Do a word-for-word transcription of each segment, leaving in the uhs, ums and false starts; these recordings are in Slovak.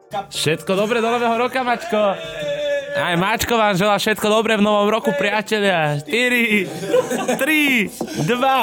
Všetko dobré do nového roka, Mačko. Aj Mačko vám želá všetko dobré v novom roku, priatelia. štyri, tri, dva...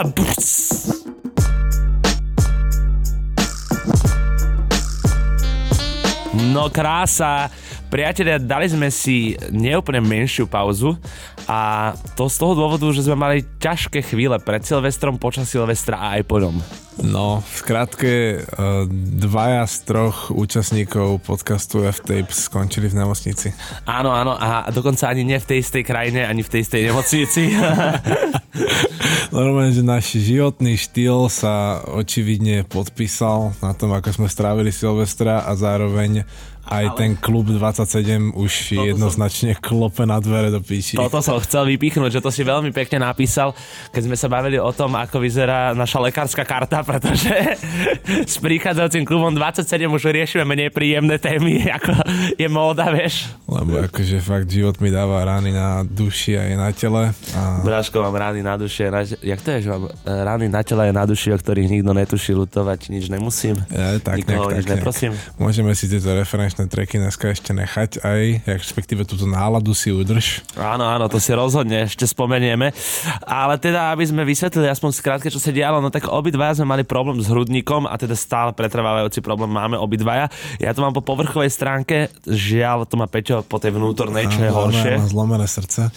No krása. Priatelia, dali sme si neúplne menšiu pauzu a to z toho dôvodu, že sme mali ťažké chvíle pred Silvestrom, počas Silvestra a aj po ňom. No, v skratke, dvaja z troch účastníkov podcastu F-Tapes skončili v nemocnici. Áno, áno, a dokonca ani nie v tej istej krajine, ani v tej istej nemocnici. Normálne, že náš životný štýl sa očividne podpísal na tom, ako sme strávili Silvestra a zároveň aj ale... ten klub dvadsaťsedem už toto jednoznačne som... klope na dvere do píči. Toto som chcel vypichnúť, že to si veľmi pekne napísal, keď sme sa bavili o tom, ako vyzerá naša lekárska karta, pretože s prichádzajúcim klubom dvadsaťsedem už riešime menej príjemné témy, ako je móda, vieš. Lebo akože fakt život mi dáva rány na duši a je na tele. A... Bráško, mám rány na duši, na... jak to je, že mám rány na tele a na duši, o ktorých nikto netuší, ľutovať, nič nemusím. Ja, tak, nikoho nejak, nič tak, neprosím. Môžeme si tieto referenčné treky dneska ešte nechať aj, respektíve túto náladu si udrž. Áno, áno, to si rozhodne ešte spomenieme. Ale teda, aby sme vysvetlili aspoň skrátke, čo sa dialo, no tak obidvaja sme mali problém s hrudníkom a teda stále pretrvávajúci problém máme obidvaja. Ja to mám po povrchovej stránke, žiaľ, to má Peťo po tej vnútornej, čo je horšie. Mám zlomené srdce.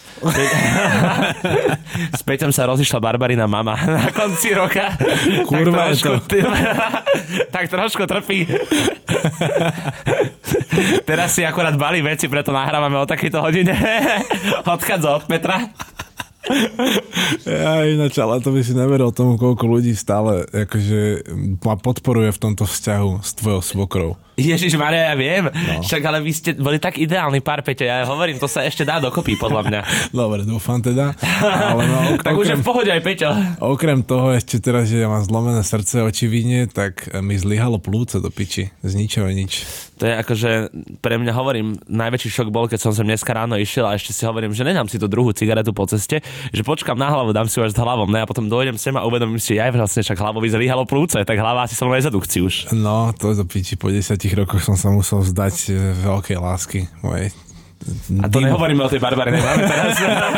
S Peťom sa rozišla Barbarina mama na konci roka. Kurva, tak trošku, tak trošku trpí. Teraz si akurát balí veci, preto nahrávame o takejto hodine. Odchádza od Petra. Ja ináč, ale to by si neveril tomu, koľko ľudí stále akože ma podporuje v tomto vzťahu s tvojou svokrou. Ježišmaria, ja viem. No. Však ale vy ste boli tak ideálny pár, Peťo. Ja hovorím, to sa ešte dá dokopy, podľa mňa. Dobre, dúfam teda. Ale no, ok- tak už je v pohode aj Peťo. Okrem toho ešte teraz, že ja mám zlomené srdce očividne, tak mi zlyhalo plúce do piči. Z ničoho nič. To je akože, pre mňa hovorím, najväčší šok bol, keď som sem dneska ráno išiel a ešte si hovorím, že nedám si tú druhú cigaretu po ceste, že počkám na hlavu, dám si ju až s hlavom, ne? A potom dojdem sem a uvedomím si, aj vlastne však hlavovi zlyhalo plúce, tak hlava asi som nezadukci už. No, to do piči, po desiatich rokoch som sa musel vzdať veľkej lásky mojej. A to Dino. Nehovoríme o tej Barbarine, máme teraz.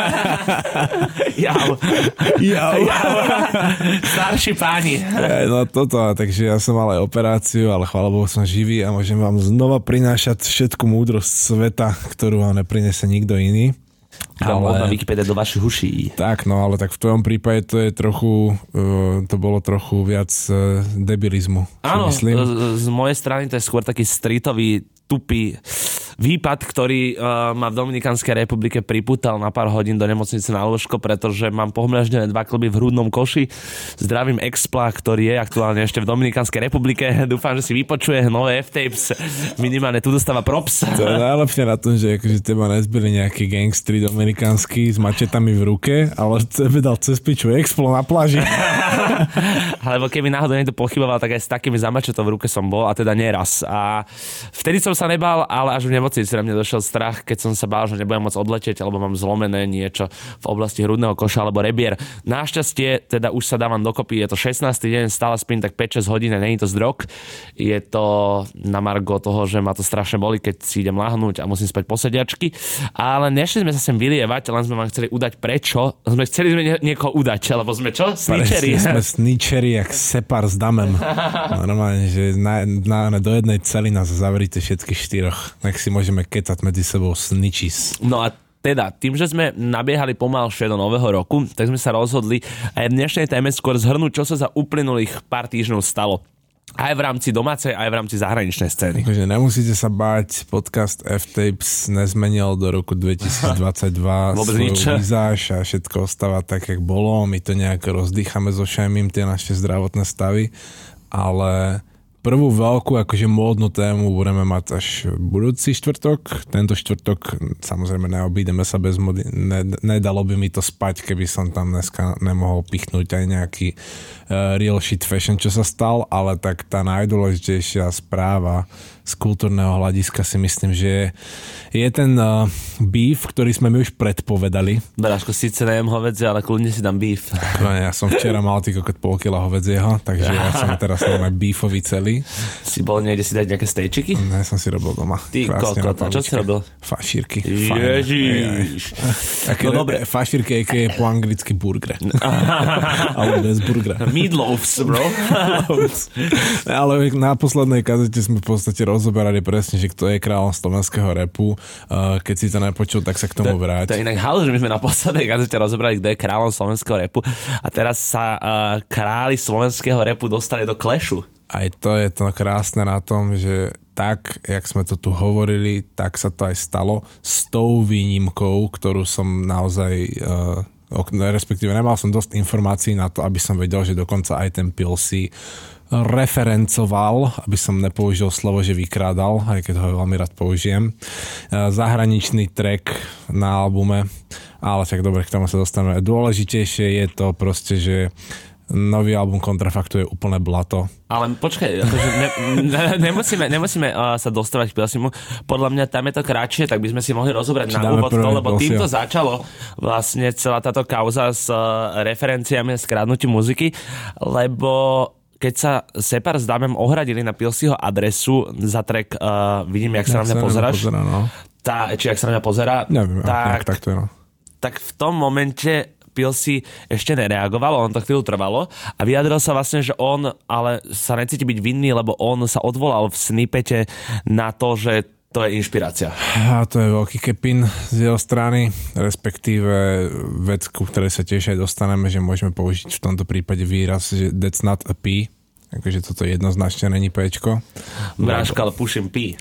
Jau. Jau. Jau. Starší páni. No toto, takže ja som mal aj operáciu, ale chvála Bohu som živý a môžem vám znova prinášať všetku múdrosť sveta, ktorú vám neprinesie nikto iný. Ale možno Wikipedia do vašich uší. Tak, no ale tak v tvojom prípade to je trochu, uh, to bolo trochu viac uh, debilizmu. Áno, myslím. Z, z mojej strany to je skôr taký streetový, tupý výpad, ktorý uh, ma v Dominikánskej republike pripútal na pár hodín do nemocnice na lôžko, pretože mám pohmľaždené dva klby v hrudnom koši. Zdravím Expla, ktorý je aktuálne ešte v Dominikánskej republike. Dúfam, že si vypočuje nové F-Tapes. Minimálne tu dostáva props. To je najlepšie na tom, že akože teba nezbyli nejaký gangstri dominikánsky s mačetami v ruke, ale tebe dal cez piču Explo na pláži. Alebo keby náhodou niekto pochyboval, tak aj s takými zamačetou v ruke som bol, a teda neraz. A vtedy som sa nebal, ale až v nemocnici na mne došiel strach, keď som sa bál, že nebudem môcť odletieť, alebo mám zlomené niečo v oblasti hrudného koša alebo rebier. Našťastie, teda už sa dávam dokopy, je to šestnásty deň, stále spím tak päť šesť hodín, nie je to zdrog. Je to na margo toho, že ma to strašne boli, keď si idem lahnúť a musím spať po sediačky. Ale nešli sme sa sem vylievať, len sme vám chceli udať prečo. Sme chceli sme niekoho udať, lebo sme čo? Snitcheri. Sme snitcheri, jak Separ s Damem. Normálne, že na, na, na, do jednej cely nás zavríte všetkých štyroch. Nech si môžeme kecať medzi sebou snitches. No a teda, tým, že sme nabiehali pomalšie do nového roku, tak sme sa rozhodli aj v dnešnej téme skôr zhrnúť, čo sa za uplynulých pár týždňov stalo. Aj v rámci domácej, aj v rámci zahraničnej scény. Takže nemusíte sa báť, podcast F-Tapes nezmenil do roku dvetisícdvadsaťdva svoju vizáž a všetko ostáva tak, jak bolo. My to nejak rozdýchame so Šajmím, tie naše zdravotné stavy, ale prvú veľkú akože módnu tému budeme mať až budúci štvrtok. Tento štvrtok samozrejme neobídeme sa bez mody. Ne, nedalo by mi to spať, keby som tam dneska nemohol pichnúť aj nejaký uh, real shit fashion, čo sa stal, ale tak tá najdôležitejšia správa z kultúrneho hľadiska si myslím, že je, je ten uh, beef, ktorý sme my už predpovedali. Beráško, síce nejem hovedzie, ale kľudne si dám beef. No, ja som včera mal týko pol kila hovedzieho, takže ja som teraz normálne beefový celý. Bali. Si bol niekde si dať nejaké stejčiky? Ne, som si robil doma. Ty kokota, čo si robil? Fašírky. Ježiš. No dobre. Fašírky, aké je po anglicky burger. Ale bez burgera. Meatloafs, bro. Ale na poslednej kazete sme v podstate rozoberali presne, že kto je kráľom slovenského rapu. Keď si to nepočul, tak sa k tomu vráť. To je inak halu, že my sme na poslednej kazete rozoberali, kto je kráľom slovenského rapu. A teraz sa uh, králi slovenského rapu dostali do Clashu. Aj to je to krásne na tom, že tak, jak sme to tu hovorili, tak sa to aj stalo s tou výnimkou, ktorú som naozaj, uh, respektíve nemal som dosť informácií na to, aby som vedel, že dokonca aj ten Pilsi referencoval, aby som nepoužil slovo, že vykrádal, aj keď ho veľmi rád použijem. Uh, zahraničný track na albume, ale tak dobre, k tomu sa dostaneme. Dôležitejšie je to proste, že nový album Kontrafaktu je úplne blato. Ale počkaj, akože ne, ne, nemusíme, nemusíme uh, sa dostávať k Pilsimu. Podľa mňa tam je to kratšie, tak by sme si mohli rozobrať na úvod to, lebo Pilsia. Týmto začalo vlastne celá táto kauza s uh, referenciami a skradnutím muziky, lebo keď sa Separ s Damem ohradili na Pilsiho adresu za track uh, Vidím, jak sa na mňa pozeráš, pozera, no. tá, či jak sa na mňa pozerá, neviem, tak, tak, to je, no. tak v tom momente Pilsi ešte nereagoval, on to chvíľu trvalo a vyjadril sa vlastne, že on ale sa necíti byť vinný, lebo on sa odvolal v snippete na to, že to je inšpirácia. A to je veľký kepin z jeho strany, respektíve vec, ku ktorej sa tiež aj dostaneme, že môžeme použiť v tomto prípade výraz, že that's not a P, takže toto jednoznačne není Pčko. Bráška, ale puším P.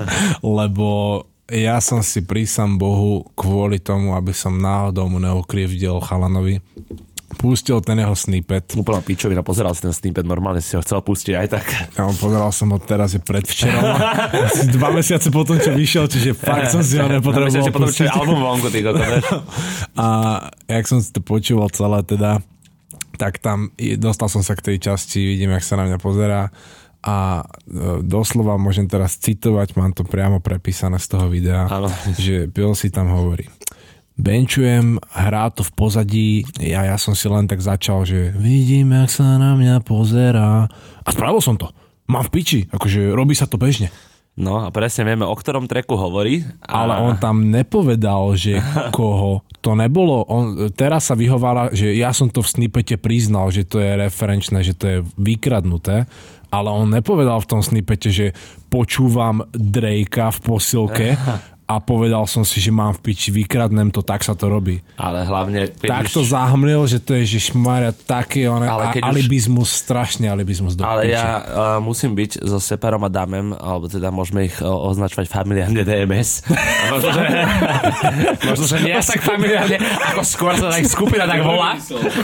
Lebo ja som si prísam Bohu kvôli tomu, aby som náhodou mu neukrivdil chalanovi, pustil ten jeho snippet. Úplná pičovina, pozeral si ten snippet, normálne si ho chcel pustiť aj tak. Ja pozeral som ho teraz, je predvčerom. Asi dva mesiace potom, čo vyšiel, čiže fakt som si ho nepotreboval pustiť. Potom, čo je album vonku, ty koko, vieš. A jak som si to počúval celé teda, tak tam dostal som sa k tej časti, vidím, jak sa na mňa pozerá. A doslova môžem teraz citovať, mám to priamo prepísané z toho videa, ano. Že Pilsi tam hovorí: benčujem, hrá to v pozadí, ja, ja som si len tak začal, že vidím, jak sa na mňa pozerá. A spravil som to. Mám v piči, akože robí sa to bežne. No a presne vieme, o ktorom tracku hovorí. A... Ale on tam nepovedal, že koho. To nebolo. On teraz sa vyhovára, že ja som to v snippete priznal, že to je referenčné, že to je vykradnuté. Ale on nepovedal v tom snippete, že počúvam Drakea v posilke a povedal som si, že mám v piči, vykradnem to, tak sa to robí. Ale hlavne... Tak to zahmlil, že to je, že šmária taký on, a, alibizmus, už... strašne alibizmus do ale piči. ja uh, musím byť so Separom a Damem, alebo teda môžeme ich uh, označovať familiárne dé em es. možno, že, možno, že nie až tak familiárne, ako skôr sa tak skupina tak volá.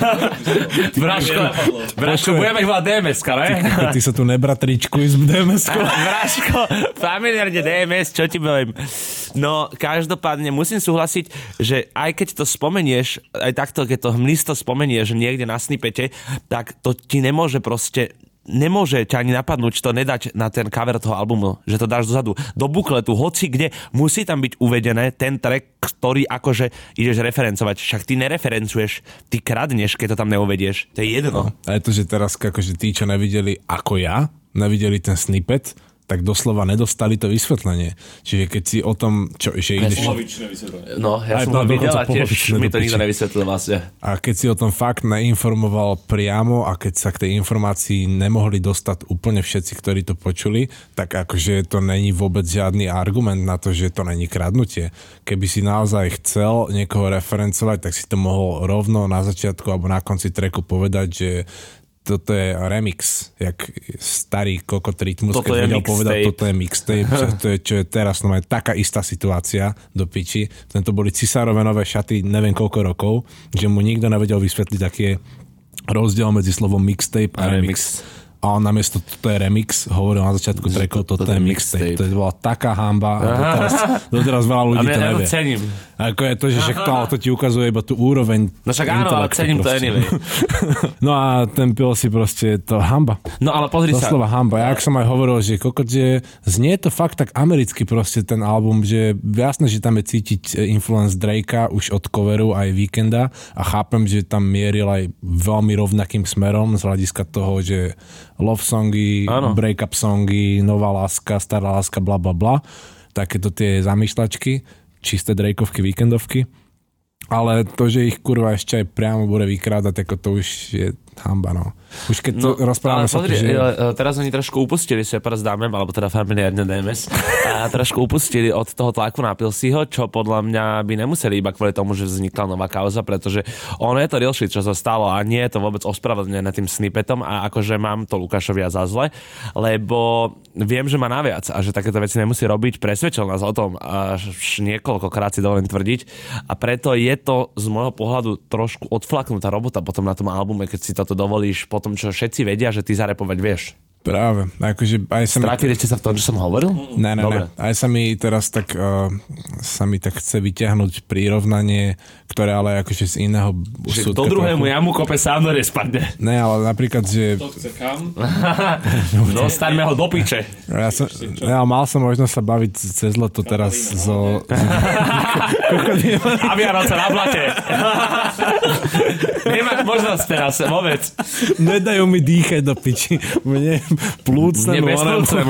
Braško, Braško, budeme ich volať dé em eska, ne? Ty, ty sa tu nebratričkuj s dé em eskou. Braško, familiárne dé em es, čo ti poviem? No, každopádne musím súhlasiť, že aj keď to spomenieš, aj takto, keď to hmlisto spomenieš niekde na snippete, tak to ti nemôže proste, nemôže ťa ani napadnúť to nedať na ten cover toho albumu, že to dáš dozadu. Do bukletu, hoci kde, musí tam byť uvedené ten track, ktorý akože ideš referencovať. Však ty nereferencuješ, ty kradneš, keď to tam neuvedieš. To je jedno. No, a je to, že teraz akože tí, čo nevideli ako ja, nevideli ten snippet, tak doslova nedostali to vysvetlenie. Čiže keď si o tom, čo, že ideš... Polovičné vysvetlenie. No, ja som to videl a tiež mi to nikto nevysvetlil vlastne. A keď si o tom fakt neinformoval priamo a keď sa k tej informácii nemohli dostať úplne všetci, ktorí to počuli, tak akože to není vôbec žiadny argument na to, že to není kradnutie. Keby si naozaj chcel niekoho referencovať, tak si to mohol rovno na začiatku alebo na konci tracku povedať, že toto je remix, jak starý kokot rytmus, toto keď vedel mixtape. povedať, toto je mixtape, čo, to je, čo je teraz no, taká istá situácia do piči. Tento boli Cisárove nové šaty, neviem koľko rokov, že mu nikto nevedel vysvetliť, aký je rozdiel medzi slovom mixtape a, a remix. remix. A on namiesto toto je remix, hovoril na začiatku trackov, toto, toto je mixtape. mixtape. To bola taká hamba a doteraz, doteraz veľa ľudí to nevie. Ja to cením. Ako je to, že však to, to ti ukazuje iba tú úroveň. No však áno, ale cením proste. To anyway. No a ten Pilsi proste je to hamba. No ale pozri to sa. Doslova hamba. Ja ak som aj hovoril, že kokot, že znie to fakt tak americky proste ten album, že jasné, že tam je cítiť influence Drakea už od coveru aj Weekenda a chápem, že tam mieril aj veľmi rovnakým smerom z hľadiska toho, že love songy, ano. break-up songy, nová láska, stará láska, bla bla bla. Takéto tie zamýšľačky, čisté Drakeovky, víkendovky. Ale to, že ich kurva ešte aj priamo bude vykrádať, ako to už je hamba, no. Už keď to no, rozprávame sa pozri, to, že... Teraz oni trošku upustili, Shepard s Damem, alebo teda familiárne dé em es, a trošku upustili od toho tlaku na Pilsiho, čo podľa mňa by nemuseli iba kvôli tomu, že vznikla nová kauza, pretože ono je to real shit, čo sa stalo a nie je to vôbec ospravedlnené tým snippetom a akože mám to Lukášovi za zle, lebo viem, že má naviac a že takéto veci nemusí robiť, presvedčil nás o tom až niekoľkokrát si dovolím tvrdiť a preto je to z môjho pohľadu trošku odflaknutá robota potom na tom albume, keď si toto dovolíš po tom, čo všetci vedia, že ty zarepovať vieš. Práve. Akože aj sa Strátili mi... ste sa v tom, čo som hovoril? Ne, ne, ne. Aj sa mi teraz tak uh, sa mi tak chce vyťahnuť prirovnanie, ktoré ale akože z iného súdka. Do druhému trochu... jamu kope sám do nespadne. Ne, ale napríklad, že... To chce kam? Dostaňme ho do piče. Ja, som, ja mal som možnosť sa baviť cez leto teraz zo... A Vianoce na blate. Nemáš možnosť teraz, vôbec. Nedajú mi dýchať do piči. Mne plúcne. Mne bez plúcne.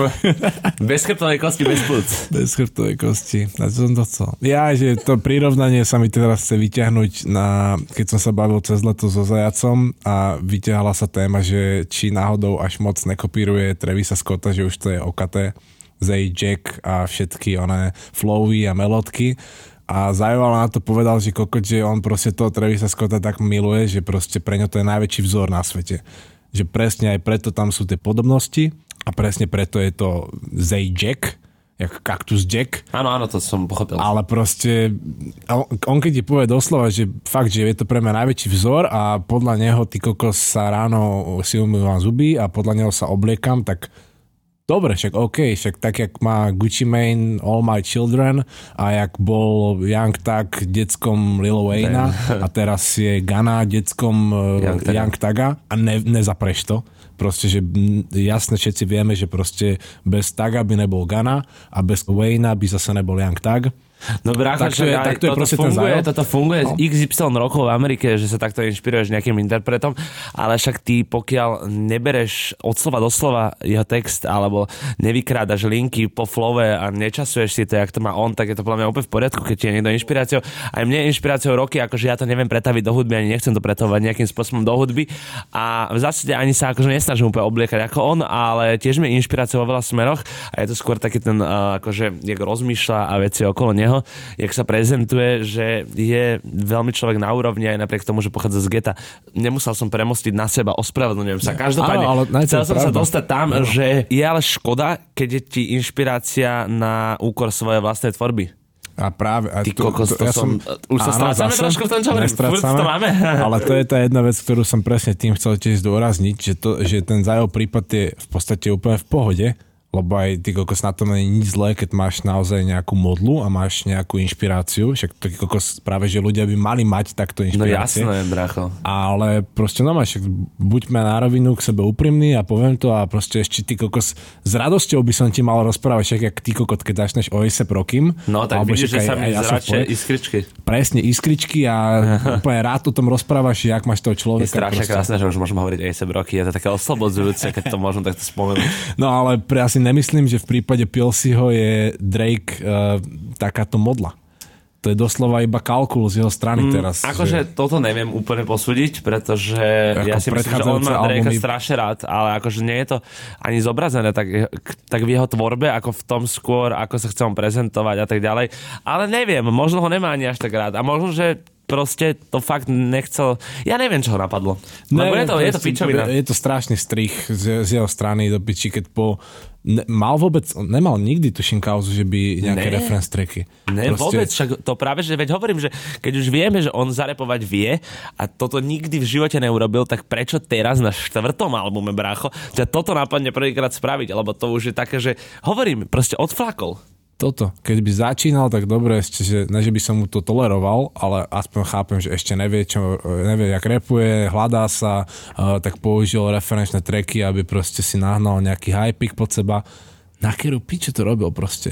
Bez chrbtovej kosti, bez plúc. Bez chrbtovej kosti. A čo som to chcel? Ja, že to prirovnanie sa mi teraz chce vyťahnuť na, keď som sa bavil cez leto so Zajacom a vyťahla sa téma, že či náhodou až moc nekopíruje Travisa Scotta, že už to je okaté. Zay, Jack a všetky oné flowy a melódky. A Zajoval na to povedal, že kokot, že on proste toho Travisa Scotta tak miluje, že proste pre ňo to je najväčší vzor na svete. Že presne aj preto tam sú tie podobnosti a presne preto je to Zay Jack, jak Cactus Jack. Áno, áno, to som pochopil. Ale proste, on, on keď ti povie doslova, že fakt, že je to pre mňa najväčší vzor a podľa neho ty kokos sa ráno si umývam zuby a podľa neho sa obliekam, tak dobre, však OK, však tak, jak má Gucci Mane All My Children a jak bol Young Thug deckom Lil Wayna a teraz je Gunna deckom Young, Young Thuga a ne, nezapreš to. Proste, že jasne všetci vieme, že proste bez Thuga by nebol Gunna a bez Wayna by zase nebol Young Thug. No brácha, tak to je, tak to je toto funguje, toto funguje no. z iks ypsilon rokov v Amerike, že sa takto inšpiruješ nejakým interpretom, ale však ty pokiaľ nebereš od slova do slova jeho text, alebo nevykrádaš linky po flowe a nečasuješ si to, jak to má on, tak je to podľa mňa úplne v poriadku, keď ti je niekto inšpiráciou. Aj mne je inšpiráciou roky, akože ja to neviem pretaviť do hudby, ani nechcem to pretavovať nejakým spôsobom do hudby a v zásade ani sa akože nesnažím úplne obliekať ako on, ale tiež mi je inšpiráciou vo veľa smeroch a je to skôr taký ten, akože, jak rozmýšľa a veci okolo neho, jak sa prezentuje, že je veľmi človek na úrovni aj napriek tomu, že pochádza z geta. Nemusel som premostiť na seba, ospravedlňujem sa. Každopádne áno, chcel som pravda. sa dostať tam, no. že je ale škoda, keď je ti inšpirácia na úkor svojej vlastnej tvorby. A práve... A Ty to, kokos, to, to ja som... Už sa strácame trošku v tom, čo hovorím. To máme. Ale to je tá jedna vec, ktorú som presne tým chcel tiež zdôrazniť, že, to, že ten Zajov prípad je v podstate úplne v pohode, lebo aj ty kokos na tom nie je nič zlé, keď máš naozaj nejakú modlu a máš nejakú inšpiráciu, však ty kokos práve, že ľudia by mali mať takto inšpirácie. No jasné, bracho. Ale proste no máš, buďme na rovinu k sebe úprimný a poviem to a proste ešte ty kokos s radosťou by som ti mal rozprávať, však jak ty kokot, keď začneš o A$ej Rockim. No tak vidíš, že sa mi zračia iskričky. Presne, iskričky a úplne rád o tom rozprávaš, jak máš toho človeka. Je strašne krásne, že už môžem hovoriť A$ej Rocky, je to také oslobodzujúce, keď to môžem takto spomenúť. No ale pre asi nemyslím, že v prípade Pilsiho je Drake uh, takáto modla. To je doslova iba kalkul z jeho strany mm, teraz. Akože že... toto neviem úplne posúdiť, pretože ako ja si myslím, že on má Drakea albumy... strašne rád, ale akože nie je to ani zobrazené tak, tak v jeho tvorbe, ako v tom skôr, ako sa chcem prezentovať a tak ďalej. Ale neviem, možno ho nemá ani až tak rád. A možno, že proste to fakt nechcel... Ja neviem, čo ho napadlo. Lebo je to, je to pičovina. Je to strašný strich z, z jeho strany do piči, keď po... Ne, mal vôbec... Nemal nikdy tuším kauzu, že by nejaké ne, reference tracky. Ne, proste... vôbec. Však to práve, že veď hovorím, že keď už vieme, že on zarepovať vie a toto nikdy v živote neurobil, tak prečo teraz na štvrtom albume, brácho, že toto nápadne prvýkrát spraviť? Lebo to už je také, že hovorím, proste odflákol. Toto. Keď by začínal, tak dobre ešte, že ne, že by som mu to toleroval, ale aspoň chápem, že ešte nevie, čo, nevie, jak rapuje, hľadá sa, uh, tak použil referenčné tracky, aby proste si nahnal nejaký hypik pod seba. Na keru piče to robil proste.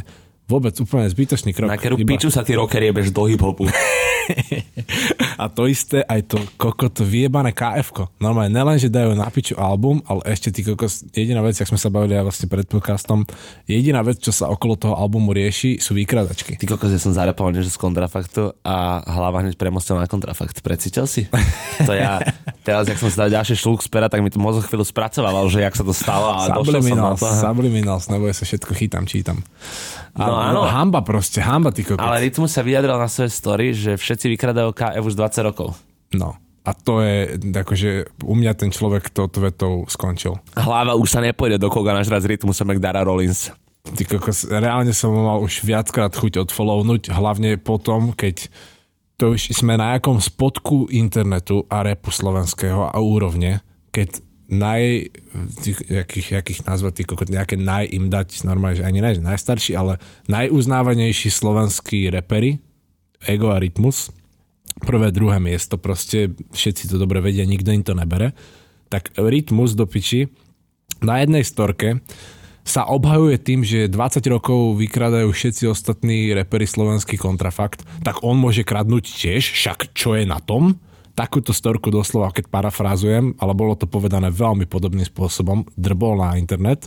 Vôbec úplne zbytočný krok. Na ktorú iba... piču sa ty rocker jebeš do hip-hopu. A to isté aj to kokot vyjebané ká efko. Normálne nelen, že dajú na piču album, ale ešte ty kokos, jediná vec, jak sme sa bavili aj vlastne pred podcastom, jediná vec, čo sa okolo toho albumu rieši, sú výkradačky. Ty kokos, ja som zarepoval niečo z kontrafaktu a hlava hneď premostil na kontrafakt. Precítil si? To ja, teraz, jak som si dal ďalší šluk z pera, tak mi to mozog chvíľu spracovával, že jak sa to stalo a došiel som na to. Subliminals, nebo ja sa všetko chytám, čítam. No, áno. Hamba proste, hamba ty kokos. Ale Rytmus sa vyjadral na svojej story, že všetci vykradajú ká ef už dvadsať rokov. No. A to je, akože u mňa ten človek touto vetou skončil. Hlava už sa nepôjde do koga náš raz Rytmusom jak Dara Rollins. Ty kokos, reálne som mal už viackrát chuť odfollownúť, hlavne potom, keď to už sme na jakom spodku internetu a rapu slovenského a úrovne, keď naj, jakých, jakých nazvať, nejaké naj im dať, normálne, že ani ne, že najstarší, ale najuznávanejší slovenskí reperi, Ego a Rytmus, prvé, druhé miesto, proste všetci to dobre vedia, nikto im to nebere, tak Rytmus do piči na jednej storke sa obhajuje tým, že dvadsať rokov vykradajú všetci ostatní reperi slovenský kontrafakt, tak on môže kradnúť tiež, však čo je na tom? Takúto storku doslova, keď parafrázujem, ale bolo to povedané veľmi podobným spôsobom, drbol na internet.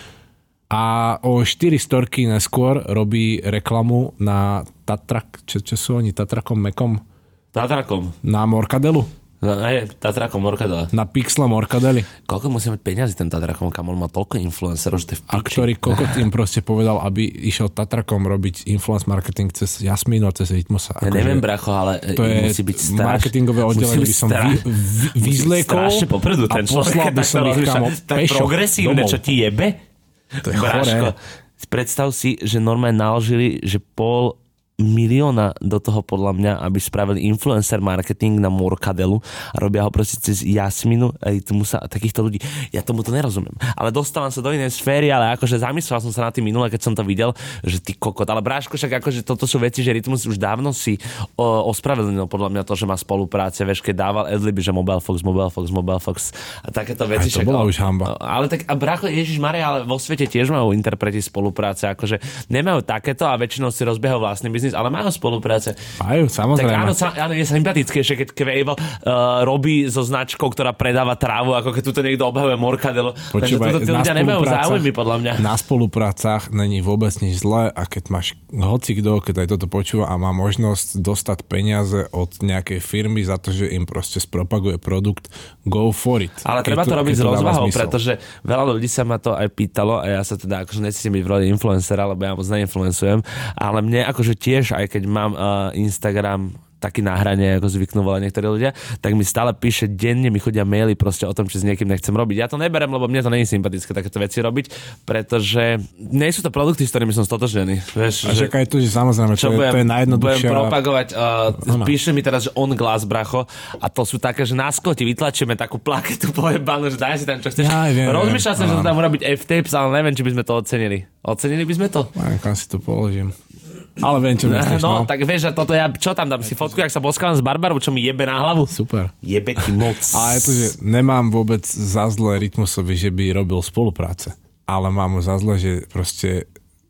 A o štyri storky neskôr robí reklamu na Tatrak, čo, čo sú oni, Tatrakom Mekom? Tatrakom. Na Morkadelu? Ne, Tatrakom Morkadela. Na Pixle Morkadeli. Koľko musí mať peniazy ten Tatrakom, kam on má toľko influencerov, že to je v piči. A ktorý kokot im proste povedal, aby išiel Tatrakom robiť influence marketing cez Jasmínu a cez Rytmusa. Ja neviem, bracho, ale to je musí byť straš... marketingové oddelenie, by som vy, vy, vyzliekol strašne popredu ten človek. A poslal by som ich kamo tak progresívne, čo ti jebe? To je Braško, chore. Predstav si, že normálne naložili, že pol milióna do toho podľa mňa, aby spravili influencer marketing na Morkadelu a robia ho proste cez Jasminu a Rytmusa a takýchto ľudí. Ja tomu to nerozumiem. Ale dostávam sa do inej sféry, ale akože zamyslel som sa na tým minule, keď som to videl, že ty kokot. Ale Bráško, však akože toto sú veci, že Rytmus už dávno si o, ospravedlnil podľa mňa to, že má spolupráce, vieš, keď dával adliby, že Mobile Fox, Mobile Fox, Mobile Fox a takéto veci. Aj to bola už hamba. Ale tak, a Brácho, Ježiš Maria, ale vo svete tiež majú interpreti spolupráce, akože nemajú takéto a väčšinou si rozbiehajú vlastný biznis, ale majú spolupráce. Majú, samozrejme. Tak áno, sa, áno je sympatickejšie, keď Quavo uh, robí so značkou, ktorá predáva trávu, ako keď tuto niekto obhajuje Morkadelo. Počúvaj, Takže tí ľudia nemajú záujmy, podľa mňa. Na spoluprácach není vôbec nič zlé a keď máš hocikdo, keď aj toto počúva a má možnosť dostať peniaze od nejakej firmy za to, že im proste spropaguje produkt, go for it. Ale treba to, to robiť s rozvahou, pretože veľa ľudí sa ma to aj pýtalo a ja sa teda akože necítim byť v roli influencera, lebo ja moc neinfluencujem, ale mne akože tiež, aj keď mám uh, Instagram taký na hrane, ako zvyknú volať niektorí ľudia, tak mi stále píše, denne mi chodia maily proste o tom, či s niekým nechcem robiť. Ja to neberem, lebo mne to nie je sympatické takéto veci robiť, pretože nie sú to produkty, s ktorými som stotožnený. Vieš, a že aj to, že samozrejme, to je, budem, to je najjednoduchšia. Budem propagovať, uh, píše mi teraz, že on glass, bracho, a to sú také, že na skoti vytlačíme takú plaketu pojebanú, že daj si tam, čo chceš. Ja, rozmýšľal som, že to tam urobiť F-tapes, ale neviem, či by sme to ocenili. Ocenili by sme to? Ja, kam si to položím. Ale viem, čo myslíš, no. No, no. tak vieš, že toto ja, čo tam dám si fotku, jak sa boskávam s Barbarou, čo mi jebe na hlavu? Super. Jebe ti moc. Ale je to, že nemám vôbec za zlé Rytmusovi, že by robil spolupráce. Ale mám mu za zlé, že proste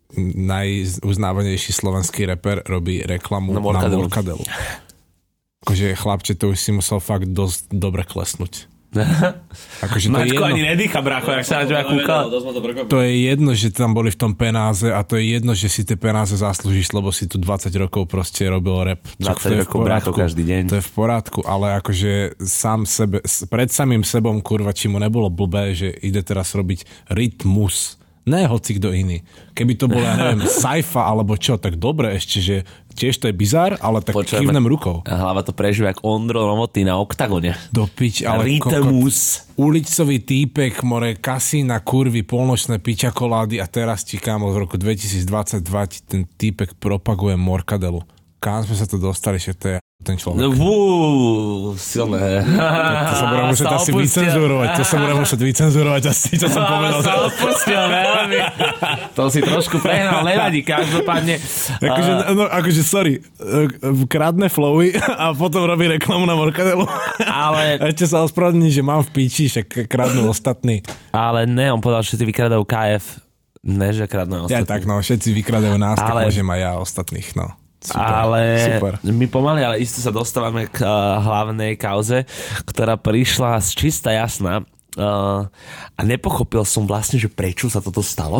najuznávanejší slovenský reper robí reklamu na Morkadelu. Na Morkadelu. Akože chlapče, to už si musel fakt dosť dobre klesnúť. Akože Maťko ani nedýcha, bracho, jak sa na teba kúkal. To je jedno, že tam boli v tom penáze a to je jedno, že si tie penáze zaslúžiš, lebo si tu dvadsať rokov proste robil rap. dvadsať rokov, bracho, každý deň. To je v porádku, ale akože sám sebe, pred samým sebom, kurva, či mu nebolo blbé, že ide teraz robiť Rytmus. Ne hoci kto iný. Keby to bolo, ja neviem, Saifa alebo čo, tak dobre ešte, že tiež to je bizár, ale tak Počujeme, kývnem rukou. Hlava to prežíva jak Ondro Novotný na Oktagone. Do pič, ale Rytmus. Ulicový týpek, more, kasína, kurvy, polnočné pičakolády a teraz ti, kámo, v roku dvetisícdvadsaťdva ti ten týpek propaguje Morkadelu. Kam sme sa to dostali, že to je ten človek. No, vú, silné. To sa bude musieť asi vycenzurovať. To sa bude musieť vycenzurovať asi, čo som povedal. To sa odpustil veľmi. To si trošku prehnal, nevadí, každopádne. Akože, no, akože, sorry, kradne flowy a potom robí reklamu na Morkadelu. Ale... Ešte sa ospravedlní, že mám v píči, však kradnú ostatní. Ale ne, on povedal, že si vykradajú ká ef. Ne, že kradnú ostatných. Ja tak, no, všetci vykradajú nás, ale... tak môžem aj ja ostatných, no. Super, ale super. My pomaly, ale isto sa dostávame k uh, hlavnej kauze, ktorá prišla z čista jasná. Uh, a nepochopil som vlastne, že prečo sa toto stalo,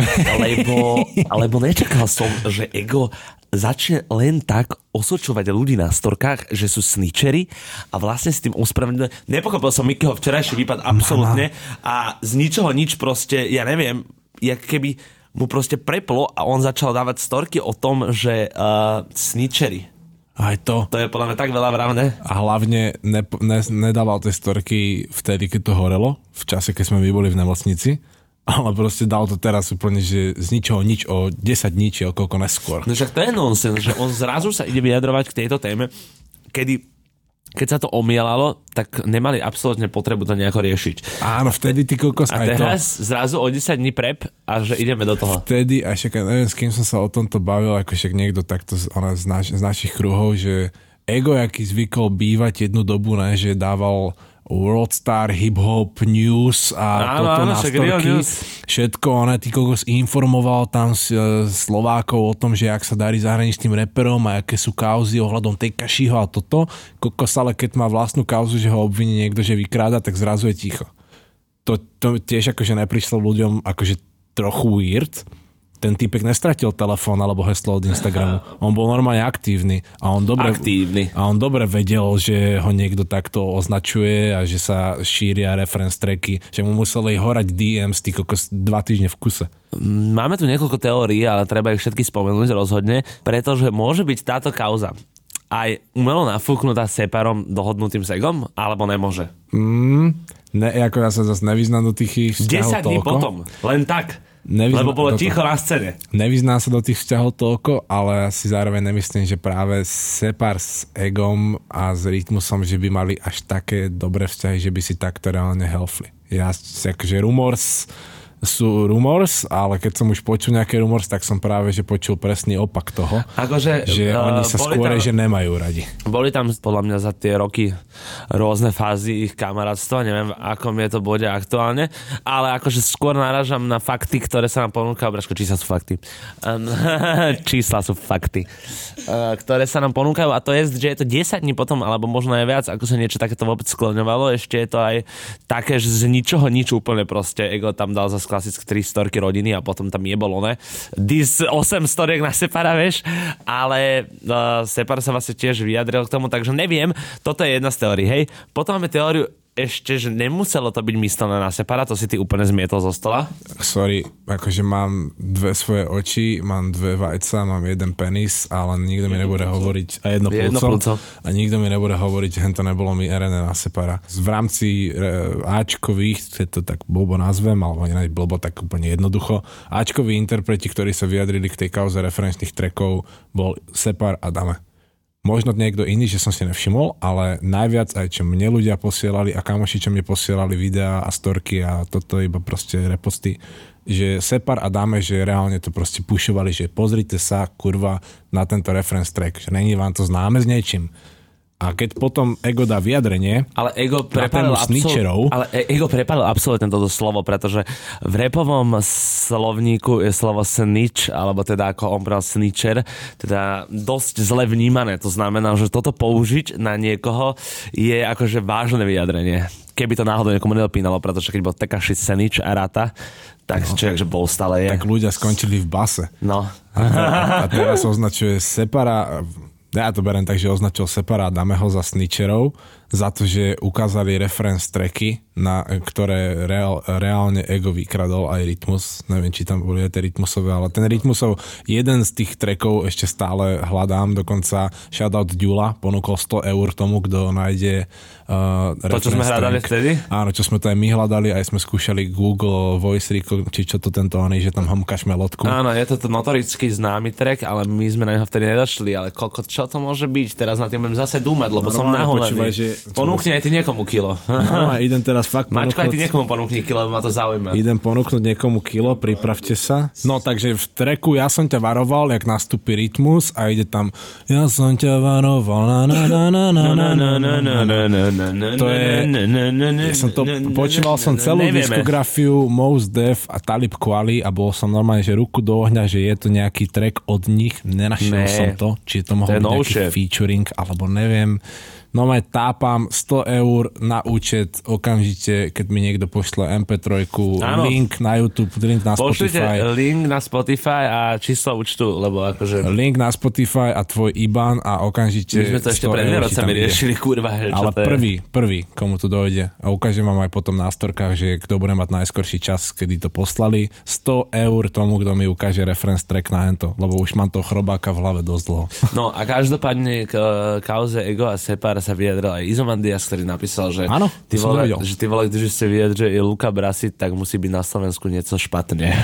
lebo, alebo nečakal som, že Ego začne len tak osočovať ľudí na storkách, že sú snitchery a vlastne s tým ospravedlňuje. Nepochopil som Mikyho včerajší výpad absolútne a z ničoho nič proste, ja neviem, jak keby mu proste preplo a on začal dávať storky o tom, že uh, snitchery. Aj to. To je podľa mňa tak veľa vravné. A hlavne ne, ne, nedával tie storky vtedy, keď to horelo, v čase, keď sme my boli v nemocnici, ale proste dal to teraz úplne, že z ničoho nič o desať dní, či o koľko neskôr. No však to je nonsens, že on zrazu sa ide vyjadrovať k tejto téme, kedy keď sa to omielalo, tak nemali absolútne potrebu to nejako riešiť. Áno, vtedy ty kokos a aj to. A teraz zrazu o desať dní prep a že ideme do toho. Vtedy, a však neviem, s kým som sa o tomto bavil, ako však niekto takto z, ona, z, naš, z našich kruhov, že Ego, aký zvykol bývať jednu dobu, ne, že dával Worldstar, Hip-Hop, News a áno, toto áno, na storky. Všetko, on ty kokos informoval tam Slovákov o tom, že ak sa darí zahraničným reperom a aké sú kauzy ohľadom Tekašiho a toto. Kokos, ale keď má vlastnú kauzu, že ho obviní niekto, že vykráda, tak zrazu je ticho. To, to tiež akože neprišlo ľuďom akože trochu weird. Ten týpek nestratil telefón alebo heslo od Instagramu. On bol normálne aktívny a on dobre, aktívny. A on dobre vedel, že ho niekto takto označuje a že sa šíria reference tracky, že mu museli horať dé ems ty kokos dva týždne v kuse. Máme tu niekoľko teórií, ale treba ich všetky spomenúť rozhodne, pretože môže byť táto kauza aj umelo nafúknutá Separom dohodnutým Segom, alebo nemôže? Mm, ne, ako ja sa zase nevyznám do tých vzťahov desať dní toľko. Potom, len tak. Nevyzna, Lebo bolo ticho na scéne. Nevyznám sa do tých vzťahov toľko, ale si zároveň nemyslím, že práve Separ s Egom a s Rytmusom, že by mali až také dobré vzťahy, že by si takto reálne helfli. Ja, akože rumors sú rumors, ale keď som už počul nejaké rumors, tak som práve, že počul presný opak toho, akože, že uh, oni sa skôr, tam, že nemajú radi. Boli tam podľa mňa za tie roky rôzne fázy ich kamarátstva, neviem, v akom je to bode aktuálne, ale akože skôr narážam na fakty, ktoré sa nám ponúkajú, Braško, čísla sú fakty. čísla sú fakty, uh, ktoré sa nám ponúkajú a to je, že je to desať dní potom, alebo možno aj viac, ako sa niečo takéto vôbec skloňovalo, ešte je to aj také, že z ničoho nič úplne proste Ego tam dal za klasické tri storky rodiny a potom tam jebolo, ne? Dis osem storiek na Separa, vieš? Ale uh, Separ sa vlastne tiež vyjadril k tomu, takže neviem. Toto je jedna z teórií, hej? Potom máme teóriu ešte, že nemuselo to byť myslené na Separa, to si ty úplne zmietol zo stola. Sorry, akože mám dve svoje oči, mám dve vajca, mám jeden penis, ale nikto mi nebude hovoriť, a jedno, jedno pľúco, a nikto mi nebude hovoriť, že to nebolo mierené na Separa. V rámci Ačkových, to tak blbo nazvem, alebo nie blbo, tak úplne jednoducho, Ačkoví interpreti, ktorí sa vyjadrili k tej kauze referenčných trackov, bol Separ a Dame. Možno niekto iný, že som si nevšimol, ale najviac aj čo mne ľudia posielali a kamoši, čo mne posielali videá a storky a toto iba proste reposty, že Separ a Dame, že reálne to proste pušovali, že pozrite sa, kurva, na tento reference track, že není vám to známe s niečím. A keď potom Ego dá vyjadrenie, ale Ego prepálil absol- ale Ego prepálil absolútne toto slovo, pretože v rapovom slovníku je slovo snitch, alebo teda ako on bral snitcher, teda dosť zle vnímané. To znamená, že toto použiť na niekoho je akože vážne vyjadrenie. Keby to náhodou niekomu nedopínalo, pretože keď bol Tekashi snitch a Rata, tak no, človek, že bol stále je. Tak ľudia skončili v base. No. A, a teraz označuje Separa. Ja to beriem tak, že označil Separa a Dameho za snitcherov, za to, že ukázali reference tracky, na ktoré reál, reálne Ego vykradol aj Rytmus. Neviem, či tam boli aj tie Rytmusové, ale ten Rytmusov, jeden z tých trackov ešte stále hľadám, dokonca shoutout Ďula, ponúkol sto eur tomu, kto nájde uh, to, čo sme hľadali vtedy? Áno, čo sme to aj my hľadali, aj sme skúšali Google Voice Recall, či čo to tento oný, že tam homkaš melodku. Áno, je to notoricky známy track, ale my sme na neho vtedy nedošli, ale koľko, čo to môže byť? Teraz na tým budem zase dúmať, lebo no, som naholený. Že Ponúkni aj ty niekomu kilo. No, idem teraz fakt ponúknuť... Mačko, aj ty niekomu ponúkni kilo, ma to zaujíma. Idem ponúknuť niekomu kilo, pripravte sa. No, takže v treku Ja som ťa varoval, jak nastúpi rytmus a ide tam Ja som ťa varoval, na na na na na na na na. To je... Ja som to... Počúval som celú diskografiu Mos Def a Talib Kweli a bol som normálne, že ruku do ohňa, že je to nejaký track od nich. Nenašiel som to, či to mohol byť nejaký featuring, alebo neviem. No aj tápam sto eur na účet okamžite, keď mi niekto pošle em pé tri, áno. Link na YouTube, link na Pošlite Spotify. Link na Spotify a číslo účtu, lebo akože... Link na Spotify a tvoj í ban a okamžite... My sme to ešte pred Vianocami riešili, kurva. Ale prvý, prvý, komu to dojde. A ukážem vám aj potom na storkách, že kto bude mať najskorší čas, kedy to poslali. sto eur tomu, kto mi ukáže reference track na hento, lebo už mám toho chrobáka v hlave dosť dlho. No a každopádne k kauze Ego a Separ sa vyjadril aj Izomandias, ktorý napísal, že áno, ty vole, že ty vole, když ste vyjadril i Luka Brasi, tak musí byť na Slovensku niečo špatne.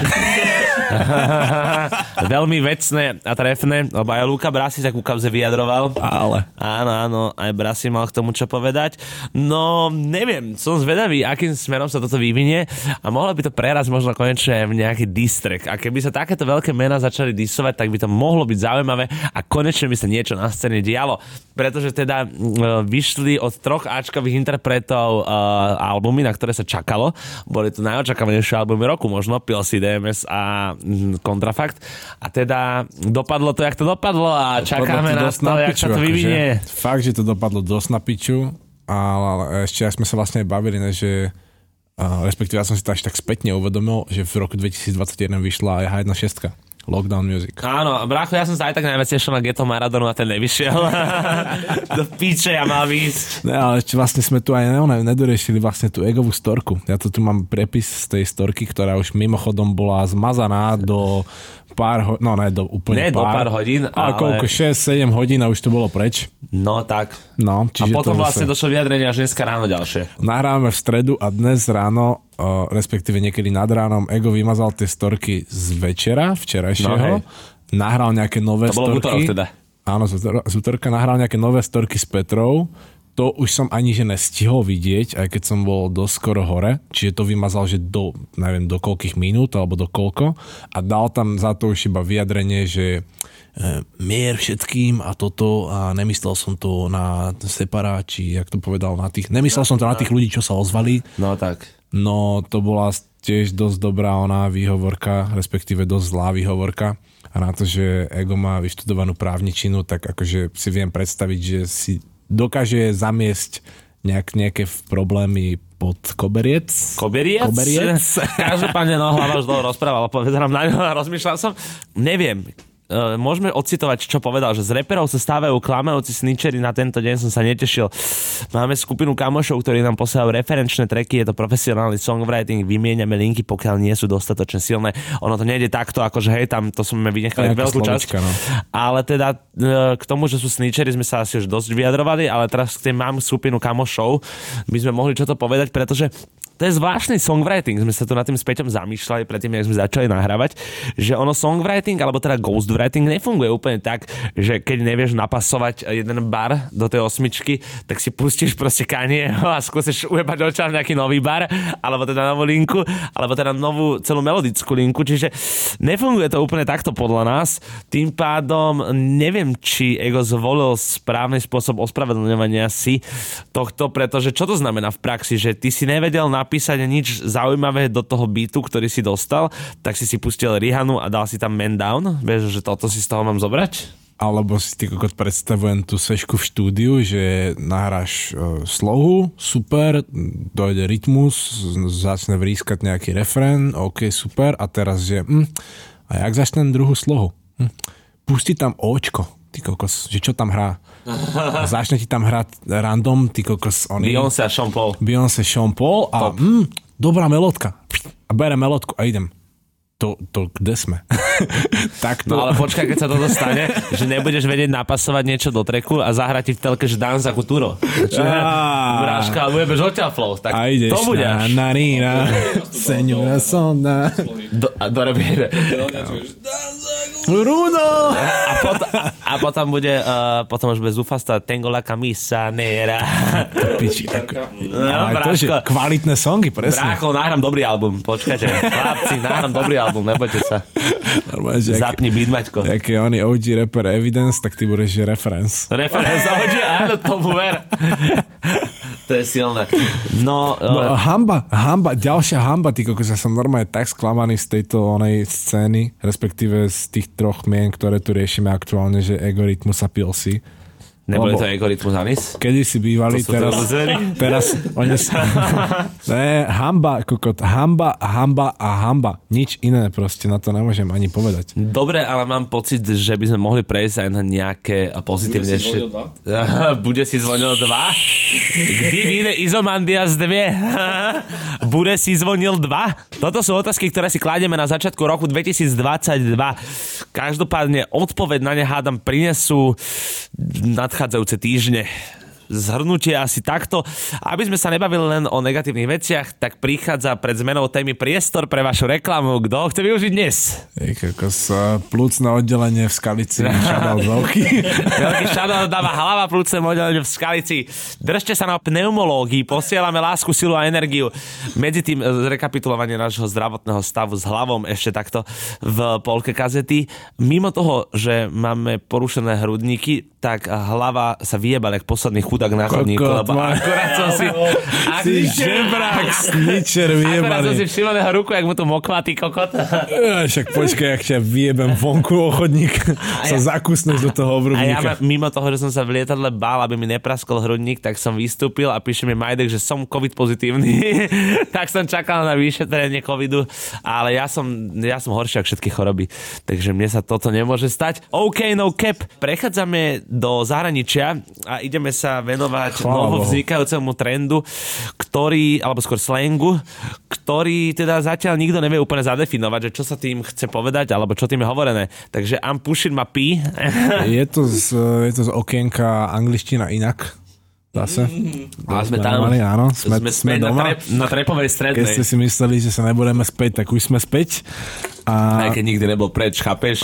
Veľmi vecné a trefné, lebo aj Luka Brasi sa ku kauze vyjadroval. Ale. Áno, áno, aj Brasi mal k tomu čo povedať. No, neviem, som zvedavý, akým smerom sa toto vyvinie a mohlo by to prerazť možno konečne v nejaký distrek. A keby sa takéto veľké mená začali disovať, tak by to mohlo byť zaujímavé a konečne by sa niečo na scéne dialo. Pretože teda vyšli od troch áčkových interpretov uh, albumy, na ktoré sa čakalo. Boli to najočakávanejšie albumy roku, možno P L C, D M S a Kontrafakt. A teda dopadlo to, jak to dopadlo a čakáme na to, jak sa to vyvinie. Akože, fakt, že to dopadlo dosť na piču, ale ešte aj sme sa vlastne bavili, ne, že uh, respektíve ja som si to až tak spätne uvedomil, že v roku dvetisícdvadsaťjeden vyšla aj há jedna šesť. Lockdown Music. Áno, brácho, ja som sa aj tak najviac tešil na Ghetto Maradonu a ten nevyšiel. Do píče ja mal výsť. Ne, ale ešte vlastne sme tu aj ne, nedoriešili vlastne tú Egovú storku. Ja to tu mám prepis z tej storky, ktorá už mimochodom bola zmazaná do pár hodín, no ne, do úplne ne, pár. do pár hodín, ale... A koľko, šesť sedem hodín a už to bolo preč. No tak. No, čiže a potom to vlastne došlo vyjadrenie až dneska ráno ďalšie. Nahrávame v stredu a dnes ráno Uh, respektíve niekedy nad ránom Ego vymazal tie storky z večera, včerajšieho, no, nahral nejaké nové to storky. To bolo útorok teda. Áno, z útorka nahral nejaké nové storky s Petrou. To už som ani že nestihol vidieť, aj keď som bol dosť skoro hore. Čiže to vymazal, že do, neviem, do koľkých minút, alebo do koľko. A dal tam za to už iba vyjadrenie, že e, mier všetkým a toto a nemyslel som to na Separa, či jak to povedal na tých... Nemyslel som to na tých ľudí, čo sa ozvali. No tak. No to bola tiež dosť dobrá ona výhovorka, respektíve dosť zlá výhovorka. A na to, že Ego má vyštudovanú právničinu, tak akože si viem predstaviť, že si dokáže zamiesť nejak, nejaké problémy pod koberiec. Koberiec? Koberiec? Každopádne, no hlava už dlho rozprával, povedám na ňo a rozmýšľal som. Neviem, Uh, môžeme odcitovať, čo povedal, že z reperov sa stávajú klamajúci snitcheri, na tento deň som sa netešil. Máme skupinu kamošov, ktorí nám posielajú referenčné tracky, je to profesionálny songwriting, vymieňame linky, pokiaľ nie sú dostatočne silné. Ono to nejde takto, akože hej, tam to sme vynechali veľkú časť. No. Ale teda uh, k tomu, že sú snitcheri, sme sa asi už dosť vyjadrovali, ale teraz k tým mám skupinu kamošov, by sme mohli čo to povedať, pretože to je zvláštny songwriting, sme sa tu nad tým späťom zamýšľali predtým, jak sme začali nahrávať, že ono songwriting, alebo teda ghostwriting nefunguje úplne tak, že keď nevieš napasovať jeden bar do tej osmičky, tak si pustíš proste Kanyeho a skúsiš ujebať očám nejaký nový bar, alebo teda novú linku, alebo teda novú celú melodickú linku, čiže nefunguje to úplne takto podľa nás. Tým pádom neviem, či Ego zvolil správny spôsob ospravedlňovania si tohto, pretože čo to znamená v praxi, že ty si nevedel na písať nič zaujímavé do toho beatu, ktorý si dostal, tak si si pustil Rihanu a dal si tam Man Down. Vieš, že toto si z toho mám zobrať? Alebo si ty kokot predstavujem tú sešku v štúdiu, že nahráš uh, slohu, super, dojde rytmus, začne vrískať nejaký refrén, ok, super, a teraz je, hm, a jak začne druhú slohu? Hm, pusti tam Očko, ty kokos, že čo tam hrá? Začne ti tam hrať random, ty kokos, oni... Beyoncé a Sean Paul. Beyoncé, Sean Paul a hm, dobrá melódka. A bere melódku a idem. To, to kde sme? Tak to... No ale počkaj, keď sa toto stane, že nebudeš vedieť napasovať niečo do treku a zahrať ti v telke, že dám za kultúru. Vrážka, alebo jebeš odtiaľ flow. Tak a ideš to bude až. Na narina, seňora sonda. Do, a do rebíre. Rudo! A potom, a potom bude, uh, potom už bude zúfasta Tengo la camisa nera. Piči, ako... No, ale to, že kvalitné songy, presne. Brácho, nahrám dobrý album, počkajte. Chlapci, nahrám dobrý album, nebojte sa. Normálne, že zapni beat, Maťko. Jaký je oný ó gé rapper Evidence, tak ty budeš že reference. Reference ó gé, áno, tomu ver. To je silné. No, no uh, hamba, hamba, ďalšia hamba, ty kokos, ja som normálne tak sklamaný z tejto onej scény, respektíve z tých troch mien, ktoré tu riešime aktuálne, že Ego Rytmus a pé el cé. Neboli to Ego Rytmus Anis? Kedy si bývali, teraz... teraz oni sa... Ne, hamba, kokot, hamba, hamba a hamba. Nič iné proste, na to nemôžem ani povedať. Dobre, ale mám pocit, že by sme mohli prejsť aj na nejaké pozitívnejšie... Bude si zvonil dva? Kdy vyjde Izomandias dva? Bude si zvonil dva? Toto sú otázky, ktoré si kládeme na začiatku roku dvetisícdvadsaťdva. Každopádne odpoveď na ne hádam prinesú nadchádzajúce týždne. Zhrnutie asi takto. Aby sme sa nebavili len o negatívnych veciach, tak prichádza pred zmenou témy priestor pre vašu reklamu. Kto chce využiť dnes? Ej, kokos, plúcne oddelenie v Skalici. Šadal veľký. Veľký šadal dáva hlava plúcne oddelenie v Skalici. Držte sa na pneumológii. Posielame lásku, silu a energiu. Medzi tým rekapitulovanie nášho zdravotného stavu s hlavou ešte takto v polke kazety. Mimo toho, že máme porušené hrudníky, tak hlava sa vyjebala jak posledný chudák na chodníku, lebo akorát som si... Si žebrák, sničer vyjebaný. Akorát som si všimol jeho ruku, jak mu to mokla, ty kokot. Ja, však počkaj, jak ťa vyjebem vonku o chodník, sa ja, zakusneš do toho obrubníka. A ja mimo toho, že som sa v lietadle bál, aby mi nepraskol hrudník, tak som vystúpil a píše mi Majdek, že som COVID pozitívny. Tak som čakal na vyšetrenie covidu, ale ja som, ja som horší ako všetky choroby, takže mne sa toto nemôže stať. OK, no cap. Prechádzame do zahraničia a ideme sa venovať novo vznikajúcemu trendu, ktorý, alebo skôr slangu, ktorý teda zatiaľ nikto nevie úplne zadefinovať, že čo sa tým chce povedať, alebo čo tým je hovorené. Takže I'm pushing my pee. Je to z, je to z okienka angličtina inak. Zase. A sme tam. Mali, áno, sme, sme, sme doma. na, trep, na trepovej strednej. Keď ste si mysleli, že sa nebudeme späť, tak už sme späť. A... Aj keď nikdy nebol preč, chápeš?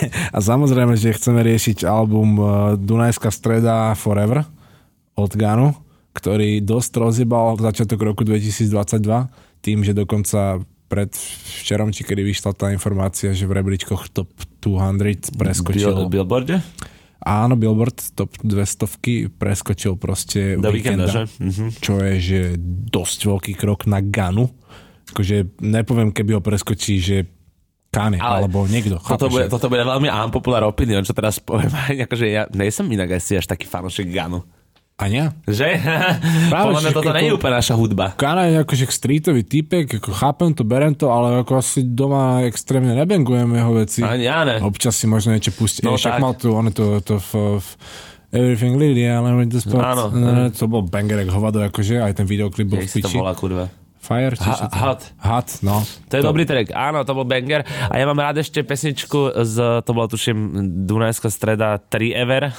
A samozrejme, že chceme riešiť album Dunajská streda Forever od Ganu, ktorý dosť rozjebal začiatok roku dvetisícdvadsaťdva tým, že dokonca pred včerom, či kedy vyšla tá informácia, že v rebríčkoch top dvesto preskočil. Bil, Billboarde? Áno, Billboard top dvestovky preskočil proste do víkenda, že? Uh-huh. Čo je, že dosť veľký krok na Ganu. Akože nepoviem, keby ho preskočí, že Kanye, alebo niekto. Toto chápeš, bude, že... toto bude veľmi unpopular opinion, čo teraz poviem. Akože ja nejsem inak asi až taký fanošik Ganu. A nie? Že? Podľa mňa toto nie je úplne naša hudba. Kanye je akože streetový typek, ako chápem to, berem to, ale ako asi doma extrémne nebengujem jeho veci. Ani ja ne. Občas si možno niečo pustiť. No však tak. mal tu, on je to, to v, v Everything Lily, ale to spot. Áno. No, to bol banger, jak hovado, akože, aj ten videoklip bol v piči. Jak si to volá, kurva? Fire? Či ha- hot. Hot, no. To je to... dobrý track, áno, to bol banger. A ja mám rád ešte pesničku z, to bola tuším Dunajská streda tri Ever.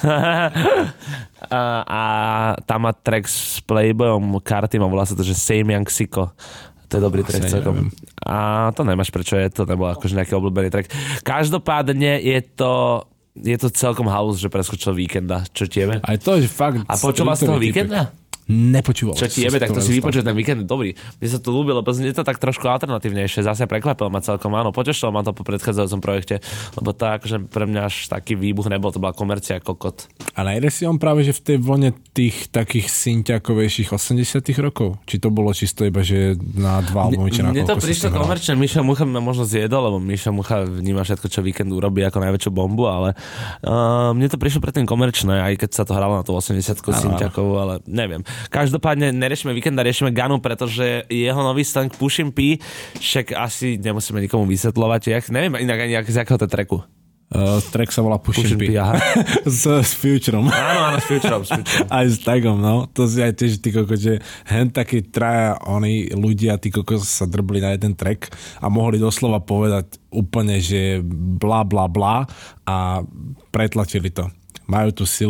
a, a tam má track s Playboyom Kartym a volá sa to, že Same Young Sicko. To je dobrý track celkom. A to nemáš, prečo je to, nebol akože nejaký obľúbený track. Každopádne je to je to celkom halus, že preskočil víkenda. Čo ti jebe? Aj to je fakt... A počúval z toho víkenda? Nepočúval. Čo ti jebe, tak to si vypočuť, ten víkend dobrý. Mne sa to ľúbilo, lebo je to tak trošku alternatívnejšie. Zase prekvapil ma celkom, áno, potešilo ma to po predchádzajúcom projekte, lebo to akože pre mňa až taký výbuch nebol, to bola komercia kokot. A najde si on práve, že v tej vlne tých takých synťakovejších osemdesiatych rokov? Či to bolo čisto iba, že na dva albumy, či na koľko? Mne to prišlo komerčne, Mišo Mucha ma možno zjedol, lebo Mišo Mucha vníma všetko, čo víkend urobí ako najväčšiu bombu, ale uh, mne to prišlo predtým komerčné, aj keď sa to hralo na tú osemdesiatku synťakovú, ale neviem. Každopádne neriešime víkenda, riešime Ganu, pretože jeho nový song Pushing P, však asi nemusíme nikomu vysvetľovať, jak, neviem inak ani z akého to tracku. Uh, track sa volá Pushing, Pushing P. P s, s Futurom. Áno, áno, s Futurom. S Futurom. Aj s tagom, no. To si aj tiež, ty kokos, že hen takí traja oni ľudia, ty kokos sa drbli na jeden track a mohli doslova povedať úplne, že bla bla bla a pretlačili to. Majú tú silu,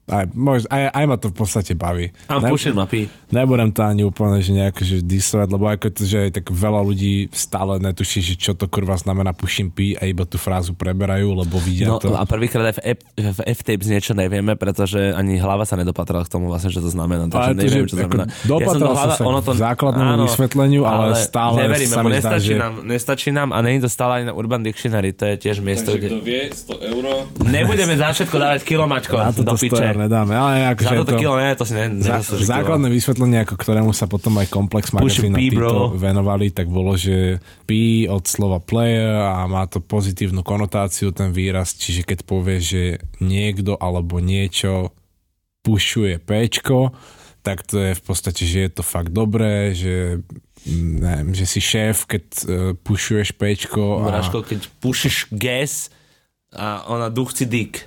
Aj, môž, aj, aj ma to v podstate baví. A ne, Pushin ma pí. Nebudem to ani úplne, že nejako, že disovať, lebo ako to, že tak veľa ľudí stále netuší, že čo to kurva znamená Pushin P a iba tú frázu preberajú, lebo vidia no, to. A prvýkrát aj v, F, v F-Tapes niečo nevieme, pretože ani hlava sa nedopatrala k tomu vlastne, čo to znamená. Takže ale neviem, to, čo znamená. Dopatral ja som sa ono to, k základnému áno, vysvetleniu, ale, ale stále neveríme, sa mi zdá, nestačí že... nám, nestačí nám a není to stále ani na Urban Dictionary, to je tiež miesto, takže kde... kto vie, sto eur. Nebudeme za všetko dávať kilomačko do piče. Nedáme, ale za toto to, kilo, ne, to si ne, zá, základné kilo. Vysvetlenie, ako ktorému sa potom aj Komplex magazín na týto venovali, tak bolo, že P od slova player a má to pozitívnu konotáciu, ten výraz, čiže keď povie, že niekto alebo niečo pušuje péčko, tak to je v podstate, že je to fakt dobré, že, neviem, že si šéf, keď uh, pušuješ péčko. A... Braško, keď pušíš gas a ona duchci dick.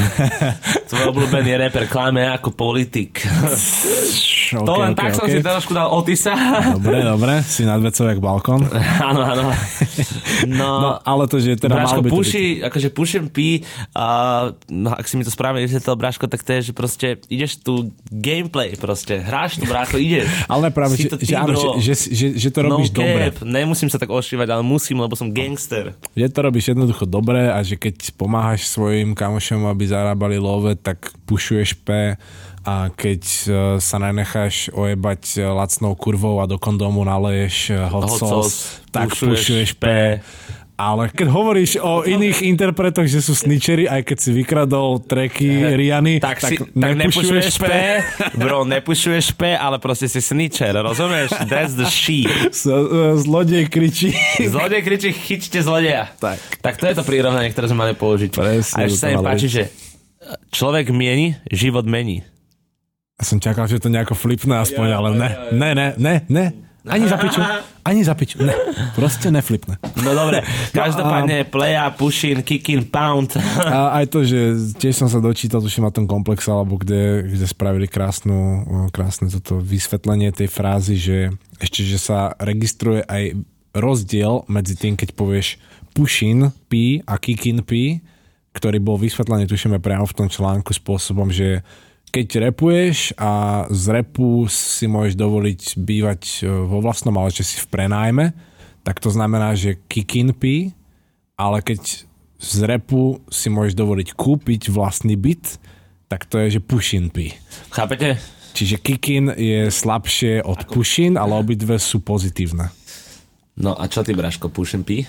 Tvoj obľúbený rapper klame ako politik. Okay, to len okay, tak okay. Som si trošku dal Otisa. Dobre, dobre, si nadvecov jak balkón. Áno, áno. No, no, ale to, že teda Braško, mal by to puši, byť... akože pušem pí, a no, ak si mi to správne vysvetlil, Braško, tak to je, že proste ideš tu gameplay proste, hráš tu, Braško, ideš. Ale práve, že, že, áno, že, že, že, že to robíš no dobre. Nemusím sa tak ošívať, ale musím, lebo som gangster. Že to robíš jednoducho dobre a že keď pomáhaš svojim kamošom, aby zarábali love, tak pušuješ P a keď sa nenecháš ojebať lacnou kurvou a do kondómu naleješ hot, hot sauce, tak pušuješ, pušuješ P. Ale keď hovoríš o iných interpretoch, že sú snitcheri, aj keď si vykradol tracky Riany, tak, tak, si, tak nepušuješ P. Bro, nepušuješ P, ale proste si snitcher, rozumieš? That's the shit. Zlodej kričí. Zlodej kričí, chyťte zlodeja. Tak. tak to je to prirovnanie, ktoré sme mali použiť. Presne, a ešte sa mi páči, že človek mieni, život mení. Ja som čakal, že to nejako flipné aspoň, ja, ale ne, ne, ne, ne, ne. Ani za piču, ani za piču, ne. Proste neflipné. No dobre, každopádne playa, pushin, kickin, pound. A aj to, že tiež som sa dočítal, tuším na tom Komplexe, alebo kde, kde spravili krásnu, krásne toto vysvetlenie tej frázy, že ešte, že sa registruje aj rozdiel medzi tým, keď povieš pushin, P a kickin, P, ktorý bol vysvetlený, tušíme priamo v tom článku spôsobom, že keď rapuješ a z rapu si môžeš dovoliť bývať vo vlastnom, ale že si v prenájme, tak to znamená, že kick-in P, ale keď z rapu si môžeš dovoliť kúpiť vlastný byt, tak to je, že push-in P. Chápete? Čiže kick-in je slabšie od Ako? push-in, ale obidve sú pozitívne. No a čo ty, Braško, push-in P?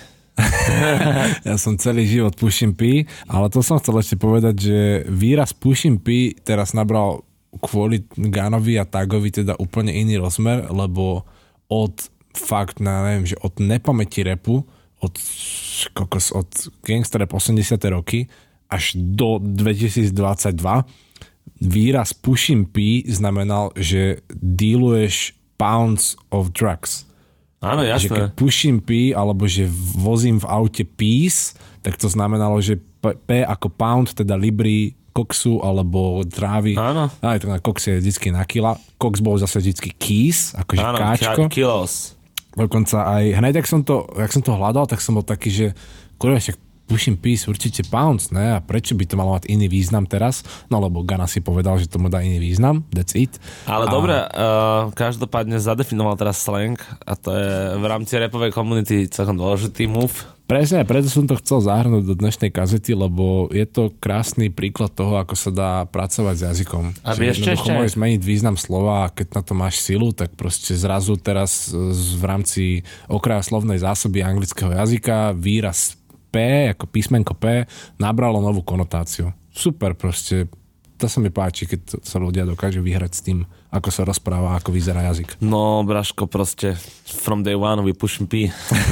Ja som celý život pushing P, ale to som chcel ešte povedať, že výraz pushing P teraz nabral kvôli Ganovi a Tagovi teda úplne iný rozmer, lebo od fakt, neviem, že od nepamäti rapu, od, kokos, od gangster rap osemdesiate roky až do dvetisícdvadsaťdva výraz pushing P znamenal, že dealuješ pounds of drugs. Áno, jasné. Že keď pushím P, alebo že vozím v aute peace, tak to znamenalo, že P, P ako pound, teda libry koksu, alebo trávy. Áno. Aj to na koks je vždycky na kila. Koks bol zase vždycky keys, akože áno, káčko. Áno, kilos. Dokonca aj, hneď, ak som to, ak som to hľadal, tak som bol taký, že kurva, však pushing peace určite pounds, ne? A prečo by to malo mať iný význam teraz? No, lebo Gana si povedal, že tomu dá iný význam, that's it. Ale a... dobre, uh, každopádne zadefinoval teraz slang a to je v rámci rapovej komunity celkom dôležitý move. Presne, preto som to chcel zahrnúť do dnešnej kazety, lebo je to krásny príklad toho, ako sa dá pracovať s jazykom. A vieš čo ešte? Môžeš zmeniť význam slova a keď na to máš silu, tak proste zrazu teraz v rámci okraja slovnej zásoby anglického jazyka výraz P, ako písmenko P, nabralo novú konotáciu. Super proste. To sa mi páči, keď sa ľudia dokážu vyhrať s tým, ako sa rozpráva, ako vyzerá jazyk. No, Braško, proste from day one we push P.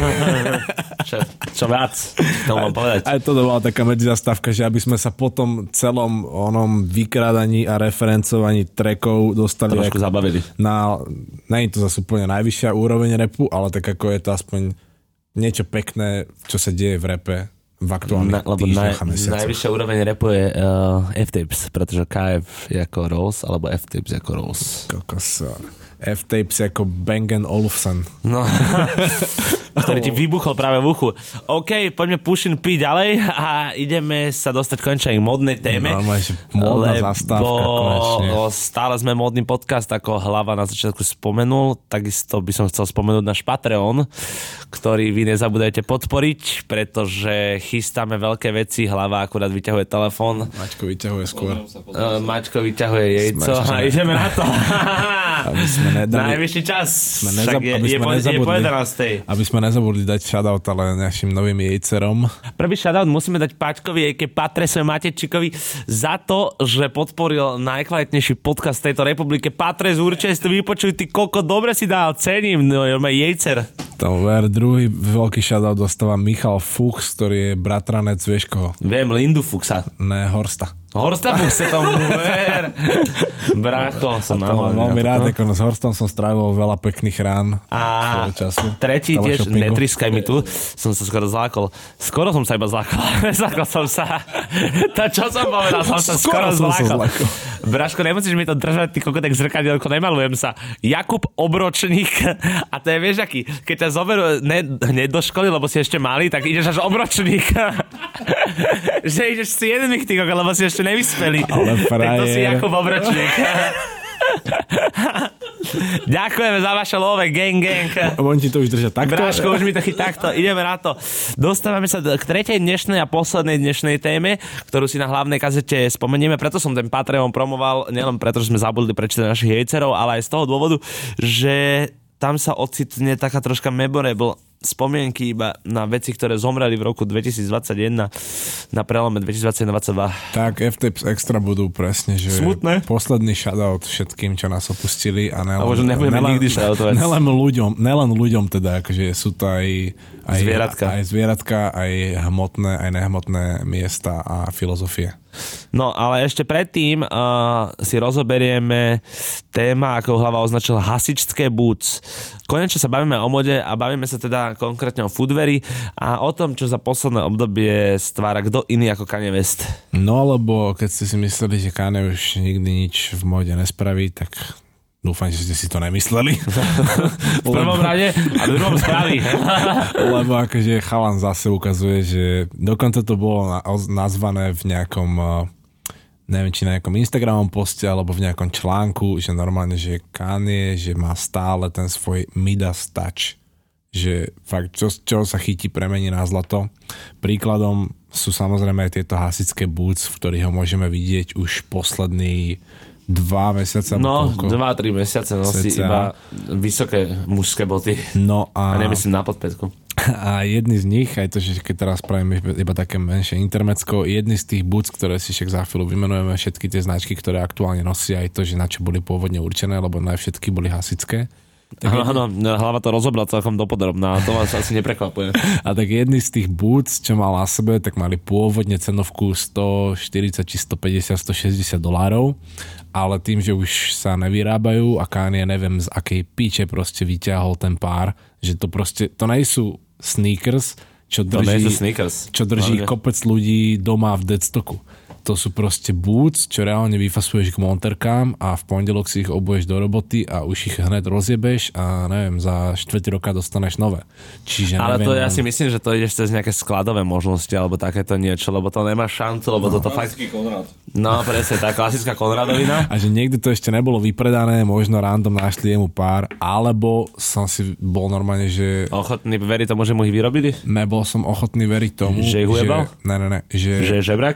čo, čo viac? To mám povedať. Aj to bola taká medzizastávka, že aby sme sa po tom celom onom vykrádaní a referencovaní trackov dostali trošku zabavili. Na, nie je to zase úplne najvyššia úroveň rapu, ale tak ako je to aspoň niečo pekné, čo sa deje v rape v aktuálnych Na, týždňoch naj, a mesiacoch. Najvyššia úroveň rapu je uh, F-Tapes, pretože K F je ako Rose, alebo F-Tapes ako Rose. Kokos. F-Tapes ako Bang and Olufsen. No. ktorý ti vybuchol práve v uchu. OK, poďme Pušin P ďalej a ideme sa dostať konečne k modnej téme. Normálne, že módna zastávka konečne. Stále sme módny podcast, ako Hlava na začiatku spomenul. Takisto by som chcel spomenúť náš Patreon, ktorý vy nezabudajte podporiť, pretože chystáme veľké veci. Hlava akurát vyťahuje telefón. Maťko vyťahuje skôr. Uh, Maťko vyťahuje jejco a ideme na to. Aby sme nedali, najvyšší čas. Sme nezab, je, aby, je, sme po, nezabudli, je aby sme nezabudli dať shoutout ale našim novým jejcerom. Prvý shoutout musíme dať Paťkovi, aj keď Patresovi Matečikovi za to, že podporil najkvalitnejší podcast v tejto republike. Patres, určite si to vypočuj, ty koľko dobre si dal, cením, no jejcer. Tam ver, druhý veľký shoutout dostáva Michal Fuchs, ktorý je bratranec, vieš koho? Viem, Lindu Fuchsa. Ne, Horsta. Horsta Fuchsa tomu ver. Brácho, som nahovoril. Veľmi rád, ako s Horstom som strávil veľa pekných rán. A času. Tretí tiež, netriskaj mi tu, som sa skoro zlákol. Skoro som sa iba zlákol. Zlákol som sa. To, čo som povedal, som sa skoro, skoro zlákol. Braško, nemusíš mi to držať, ty kokotek zrkadielko, nemalujem sa. Jakub Obročník, a to je, vieš aký, keď ťa zoberú ne, hneď do školy, lebo si ešte malý, tak ideš až Obročník. Že ideš si jeden ty kokot, lebo si ešte nevyspelý. Ale frajer. Tak to si Jakub Obročník. Ďakujeme za vaše love, gang, gang. On ti to už držia takto? Bráško, už mi to chyť takto. Ideme na to. Dostávame sa k tretej dnešnej a poslednej dnešnej téme, ktorú si na hlavnej kazete spomenieme. Preto som ten Patreon promoval, nielen preto, že sme zabudli prečítať našich hejcerov, ale aj z toho dôvodu, že tam sa ocitne taká troška memorable spomienky iba na veci, ktoré zomreli v roku dvetisícdvadsaťjeden na prelome dvetisícdvadsaťjeden dvadsaťdva. Tak, F T P S Extra budú presne, že smutné. Posledný shoutout všetkým, čo nás opustili a nelen, a možno nebudeme nelen, nikdy shoutoutovať. Nelen ľuďom, nelen ľuďom teda, akože sú to aj, aj zvieratka. aj zvieratka, aj hmotné, aj nehmotné miesta a filozofie. No, ale ešte predtým uh, si rozoberieme téma, ako Hlava označil hasičské boots. Konečne sa bavíme o mode a bavíme sa teda konkrétne o foodvery a o tom, čo za posledné obdobie stvára kto iný ako Kanye West. No, lebo keď ste si mysleli, že Kanye už nikdy nič v mode nespraví, tak dúfam, že ste si to nemysleli. V prvom rade a v druhom spraví. Lebo akože chalan zase ukazuje, že dokonca to bolo nazvané v nejakom, neviem, či na nejakom Instagramom poste alebo v nejakom článku, že normálne, že Kanye, že má stále ten svoj Midas touch. Že fakt, čo, čo sa chytí, premení na zlato. Príkladom sú samozrejme aj tieto hasičské boots, v ktorých ho môžeme vidieť už posledný dva mesiace. No, dva, tri mesiace nosí iba vysoké mužské boty. No a... a nemyslím na podpätku. A jedný z nich, aj to, že keď teraz spravíme iba také menšie intermecko, jedný z tých boots, ktoré si však za chvíľu vymenujeme, všetky tie značky, ktoré aktuálne nosia, aj to, že na čo boli pôvodne určené, lebo ne všetky boli hasičské. Áno, Hlava to rozobral celkom dopodrobná, to vás asi neprekvapuje. A tak jedný z tých boots, čo mal na sebe, tak mali pôvodne cenovku stoštyridsať či stopäťdesiat, stošesťdesiat dolárov, ale tým, že už sa nevyrábajú a Kanye neviem z akej piče proste vyťahol ten pár, že to proste, to nejsú sneakers, čo drží, sneakers. Čo drží kopec ľudí doma v deadstocku. To sú proste boots, čo reálne vyfasuješ k monterkám a v pondelok si ich obuješ do roboty a už ich hneď rozjebeš a neviem, za štvrť roka dostaneš nové. Čiže ale neviem, to ja si myslím, že to ideš cez nejaké skladové možnosti alebo takéto niečo, lebo to nemá šancu, lebo no, toto fakt... Konrad. No presne, tá klasická Konradovina. A že niekde to ešte nebolo vypredané, možno random našli jemu pár, alebo som si bol normálne, že... Ochotný veriť tomu, že mu ich vyrobili? Nebol som ochotný veriť tomu, že... Že ich ujebal? Ne, ne, ne. Že, že je žebrak?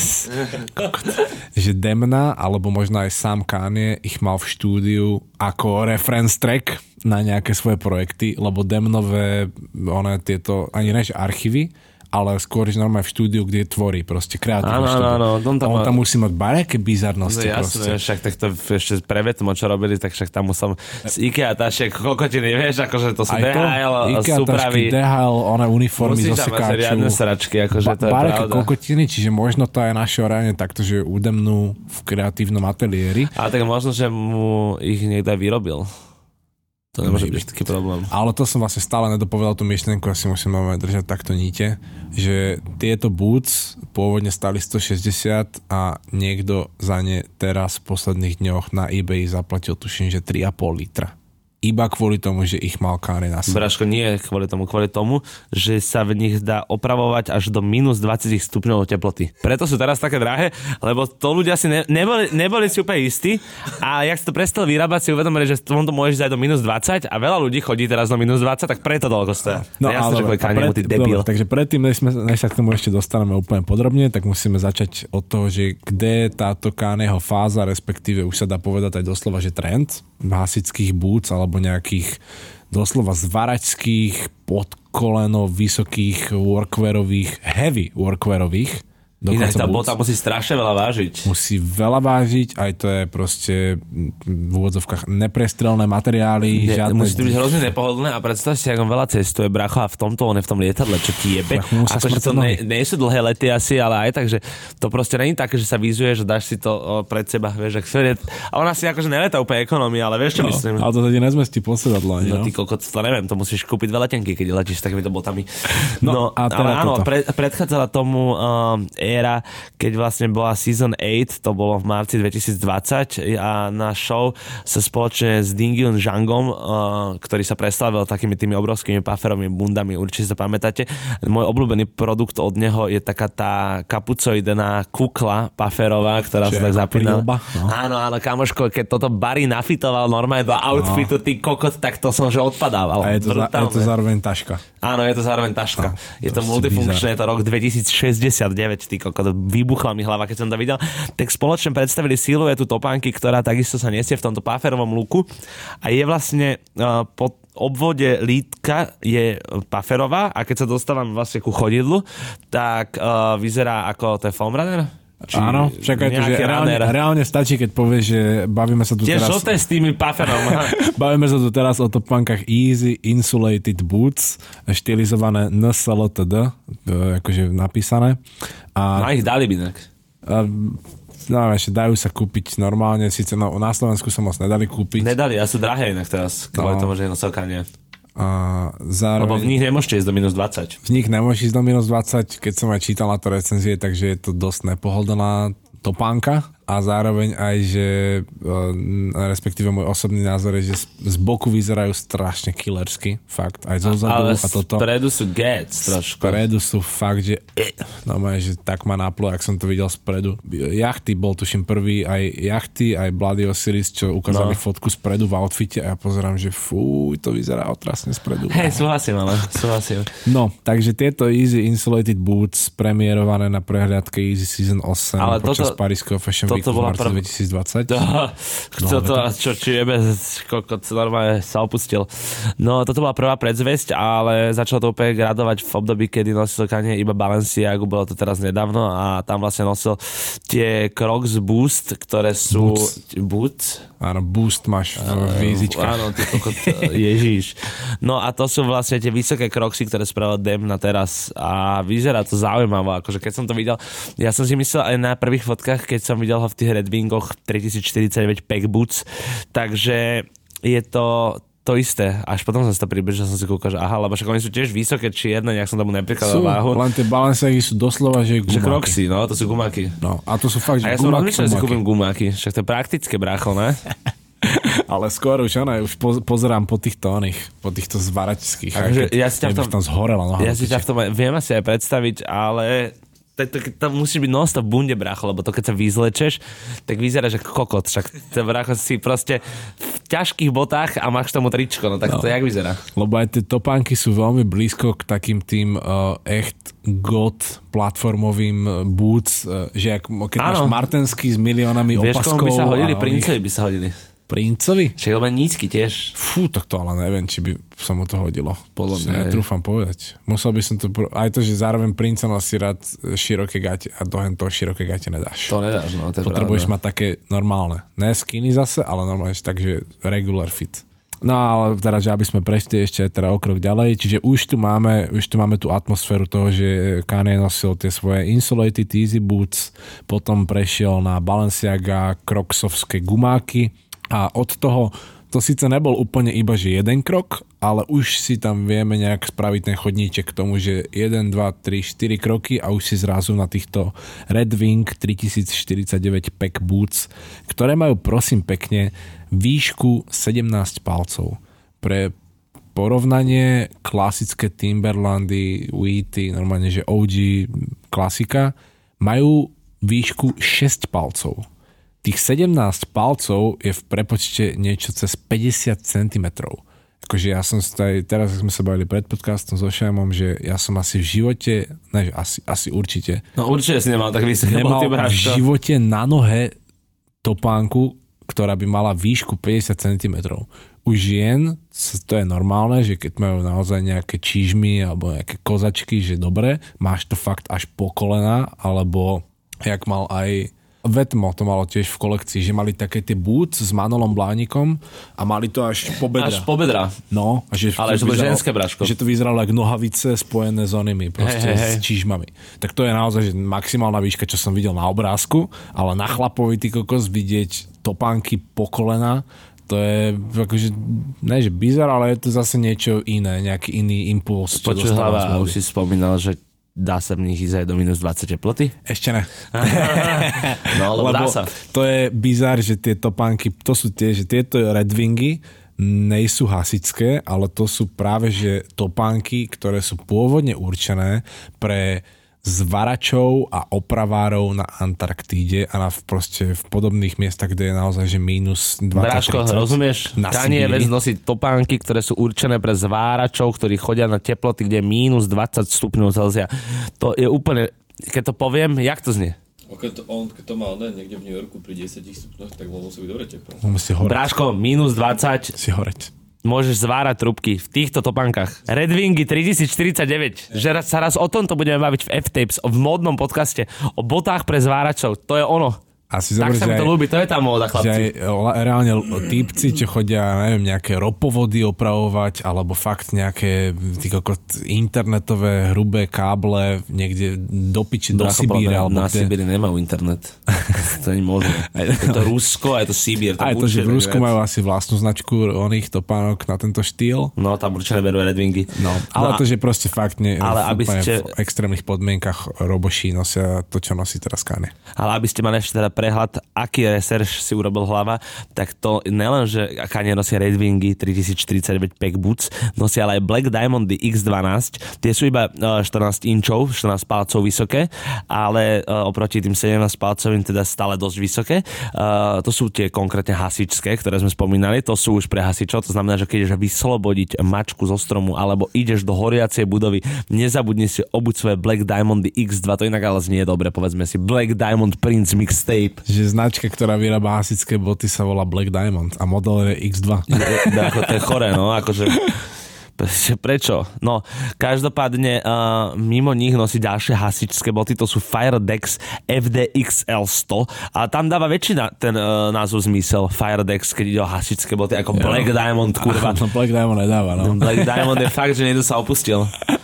Že Demna, alebo možno aj sám Kanye ich mal v štúdiu ako reference track na nejaké svoje projekty, lebo Demnové, one tieto, ani než archívy, ale skôr, že normálne v štúdiu, kde tvorí proste kreatívne štúdiu. Áno, áno, on tam, on tam musí mať bareké bizarnosti. No jasné, však tak to ešte pre Vetmo, čo robili, tak však tam musel z IKEA tašiek kokotiny, vieš, akože to sú dé há el, súpravy. dé há el, one uniformy zo sekáču. Musí tam mať riadne sračky, akože ba- to je bareké pravda. kokotiny, čiže možno to aj naše reálne takto, že udemnú v kreatívnom ateliéri. Ale tak možno, že mu ich niekto vyrobil. To nemôže byť taký problém. Ale to som vlastne stále nedopovedal tú myšlienku, asi musíme držať takto níte, že tieto boots pôvodne stali stošesťdesiat a niekto za ne teraz v posledných dňoch na eBay zaplatil, tuším, že tri a pol litra. iba kvôli tomu, že ich mal Kanye na sebe. Braško, nie kvôli tomu, kvôli tomu, že sa v nich dá opravovať až do minus dvadsať stupňov teploty. Preto sú teraz také drahé, lebo to ľudia si ne, neboli, neboli si úplne istí a jak si to prestal vyrábať, si uvedomili, že to môžeš dať do minus dvadsať a veľa ľudí chodí teraz do minus dvadsať, tak preto toľko stoja. No, ja ale dobre, Kanye, pred, dobre, takže predtým, než, sme, než sa k tomu ešte dostaneme úplne podrobne, tak musíme začať od toho, že kde táto Kanyeho fáza, respektíve už sa dá povedať aj doslova, že trend hasičských boots alebo nejakých doslova zvaračských podkoleno vysokých workwearových, heavy workwearových. Inak tá bota musí strašne veľa vážiť. Musí veľa vážiť, aj to je proste v úvodzovkách neprestrelné materiály. Ne, žiadne... Musí to byť hrozne nepohodlné a predstav si, ako veľa cestuje, bracho, a v tomto, on je v tom lietadle, čo ti jebe. Akože to ne, nie sú dlhé lety asi, ale aj tak, že to proste nie je také, že sa vyzuje, že dáš si to pred seba, vieš, ak a ona si akože neletá úplne ekonomii, ale vieš, čo no, myslím. Ale to sa ti nezmestí po sedadlo. No, no ty kokot, to neviem, to musíš kúpiť veľa tenky, keď letíš s takýmito botami. No, no a ale áno, pre, predchádzala tomu um, éra, keď vlastne bola Season osem, to bolo v marci dvetisícdvadsať a na show sa spoločne s Dingyun Zhangom, uh, ktorý sa preslavil takými tými obrovskými pufferovými bundami, určite sa pamätáte. Môj obľúbený produkt od neho je taká tá kapucoidená kukla pufferová, ktorá sa tak zapínala. No. Áno, áno, kamoško, keď toto Barry nafitoval normálne do outfitu, no. Ty kokot, tak to som že odpadával. A je to, za, je to zároveň taška. Áno, je to zároveň taška. No, je to, to multifunkčné, je to rok dvetisícšesťdesiatdeväť, ty kokot. Vybuchla mi hlava, keď som to videl. Tak spoločne predstavili siluetu topánky, ktorá takisto sa nesie v tomto pufferovom luku a je vlastne uh, pod obvode lítka je pufferová a keď sa dostávam vlastne ku chodidlu, tak uh, vyzerá ako to je foam runner? Či áno, čakaj to, že reálne, reálne stačí, keď povieš, že bavíme sa tu Tiež teraz... Tiež s tými pufferom. Bavíme sa tu teraz o topánkach Easy Insulated Boots, štilizované en es el té dé, akože napísané. A, no ich dali by inak. No ešte dajú sa kúpiť normálne, síce no, na Slovensku sa moc nedali kúpiť. Nedali, a sú drahé inak teraz, kvôli no. tomu, že je noselkanie. A zároveň, lebo v nich nemôžete ísť do minus dvadsať. V nich nemôžeš ísť do minus dvadsať, keď som aj čítal na to recenzie, takže je to dosť nepohodlná topánka. A zároveň aj, že respektíve môj osobný názor je, že z boku vyzerajú strašne killersky, fakt, aj zo zadu a toto. Ale spredu sú gets trošku. Spredu sú fakt, že no že tak ma naplo, ak som to videl spredu. Jachty bol tuším prvý, aj Jachty, aj Bloody Osiris, čo ukázali no. fotku spredu v outfite a ja pozerám, že fú, to vyzerá otrasne spredu. Hej, súhlasím, ale súhlasím. No, takže tieto Easy Insulated Boots premiérované na prehliadke Easy Season osem ale počas toto, Parískeho Fashion Week v marci prv... dvetisícdvadsať. Chcel to, čo, či jebe, kokot, normálne sa opustil. No, toto bola prvá predzvesť, ale začalo to úplne gradovať v období, kedy nosil Kanye iba Balenciagu, bolo to teraz nedávno a tam vlastne nosil tie Crocs Boost, ktoré sú... Boots. Boots? Áno, Boost máš v výzičkách. Áno, ty kokot, ježíš. No a to sú vlastne tie vysoké Crocsy, ktoré spravil Dem na teraz a vyzerá to zaujímavé, akože keď som to videl, ja som si myslel aj na prvých fotkách, keď som videl ho v tých Red Wingoch tritisícštyridsaťdeväť Pack Boots, takže je to to isté. Až potom som si to približil, som si kúkal, že aha, lebo však oni sú tiež vysoké, čierne, nejak som tomu neprikladal váhu. Len tie Balenciagy sú doslova, že gumáky. Že Crocsy, no, to sú gumáky. No, a to sú fakt, že gumáky. A ja som rozmýšľal, že si kúpim gumáky, však to je praktické, brácho, ne? Ale skôr už, ono, už pozerám po týchto oných, po týchto zvaračských. Takže ja si ťa v tom, tam zhorela noha. Ja si ťa v tom viem asi aj predstaviť, ale to, to, to musí byť non-stop bunde, brácho, lebo to keď sa vyzlečeš, tak vyzerá, že kokot, však to brácho si proste v ťažkých botách a máš tomu tričko, no tak no. To jak vyzerá? Lebo aj tie topánky sú veľmi blízko k takým tým uh, echt god platformovým boots, uh, že ak, keď ano. Máš martenský s miliónami vieš, opaskov. Vieš, komu by sa hodili? Princovi by sa hodili. Princovi? Však lebo nízky tiež. Fú, tak to ale neviem, či by sa mu to hodilo. Podľa mňa. Netrúfam povedať. Musel by som to... Aj to, že zároveň princa nosí rád široké gate a dohen toho široké gate nedáš. To nedáš, no. To potrebuješ pravda. Mať také normálne. Ne skinny zase, ale normálne, takže regular fit. No ale teda, že aby sme prešli ešte teda o krok ďalej, čiže už tu máme, už tu máme tú atmosféru toho, že Kanye nosil tie svoje insulated easy boots, potom prešiel na Balenciaga Crocsovské gumáky a od toho to síce nebol úplne iba, že jeden krok, ale už si tam vieme nejak spraviť ten chodníček k tomu, že jeden, dva, tri, štyri kroky a už si zrazu na týchto Red Wing tritisícštyridsaťdeväť Pack Boots, ktoré majú prosím pekne výšku sedemnásť palcov. pre porovnanie klasické Timberlandy, Wheaty, normálne, že ó gé klasika, majú výšku šesť palcov. Tých sedemnásť palcov je v prepočte niečo cez päťdesiat centimetrov. Akože ja som aj, teraz sme sa bavili pred podcastom so Šajmom, že ja som asi v živote, ne, asi, asi určite. No určite si nemal tak vysoké nemal boty, v živote na nohe topánku, ktorá by mala výšku päťdesiat centimetrov. U žien to je normálne, že keď majú naozaj nejaké čížmy alebo nejaké kozačky, že dobre, máš to fakt až po kolena, alebo jak mal aj Vetmo to malo tiež v kolekcii, že mali také tie boots s Manolom Blánikom a mali to až po bedra. Až po bedra. No. A že ale to že to bolo ženské braško. Že to vyzeralo ako nohavice spojené s onými, proste hey, hey, hey. s čížmami. Tak to je naozaj že maximálna výška, čo som videl na obrázku, ale na chlapovi ty kokos vidieť topánky po kolena, to je akože, ne že bizar, ale je to zase niečo iné, nejaký iný impuls. Počuť hlava, už si spomínal, že dá sa v nich ísť aj do minus dvadsať teploty? Ešte ne. No, lebo dá sa. To je bizár, že tie topánky, to sú tie, že tieto Red Wingy nejsú hasičské, ale to sú práve že topánky, ktoré sú pôvodne určené pre zvaračov a opravárov na Antarktíde a na proste v podobných miestach, kde je naozaj že mínus dvadsať Bráško, rozumieš? Kanye West nosí topánky, ktoré sú určené pre zváračov, ktorí chodia na teploty, kde je mínus dvadsať stupňov Celzia. To je úplne, keď to poviem, jak to znie? Keď to, on, keď to mal ne, niekde v New Yorku pri desať stupňoch, tak bol musí byť dobre teplo. Bráško, mínus dvadsať. Si horeť. Môžeš zvárať trubky v týchto topánkach. Red Wingy tritisícštyridsaťdeväť. Že raz, sa raz o tomto budeme baviť v F-Tapes, v módnom podcaste, o botách pre zváračov. To je ono. Asi tak zober, sa mi to ľúbi, to je tá móda, chlapci. Že aj reálne típci, čo chodia, neviem, nejaké ropovody opravovať, alebo fakt nejaké kokot, internetové hrubé káble niekde do piči, do Sibíry. Na Sibíri nemajú internet. To nie možné. Je to Rusko a je to Sibír. Aj to, že v Rusku majú asi vlastnú značku oných topánok na tento štýl. No, tam určite berú Red Wingy. No, ale no, to, že proste fakt nie, ale aby ste... v extrémnych podmienkach roboší nosia to, čo nosí teraz Kanye. Ale aby ste mali ešte teda prehľad, aký research si urobil hlava, tak to nelen, že Kanye nosí Red Wingy tritisícštyridsaťdeväť Pack Boots, nosia ale aj Black Diamondy iks dvanásť. Tie sú iba štrnásť inčov, štrnásť palcov vysoké, ale oproti tým sedemnásť palcovým teda stále dosť vysoké. To sú tie konkrétne hasičské, ktoré sme spomínali, to sú už pre hasičov, to znamená, že keď ideš vyslobodiť mačku zo stromu alebo ideš do horiacej budovy, nezabudni si obuť svoje Black Diamondy iks dva, to inak ale znie dobre, povedzme si Black Diamond Prince Mixtape. Že značka, ktorá vyrába hasičské boty, sa volá Black Diamond a model je iks dva. To je choré, no, akože prečo? No, každopádne uh, mimo nich nosí ďalšie hasičské boty, to sú Firedex ef dé iks el sto a tam dáva väčšina ten uh, názov zmysel Firedex, keď ide o hasičské boty, ako Black jo. Diamond, kurva. No, Black Diamond nedáva, no. Black Diamond je fakt, že niekto sa opustil.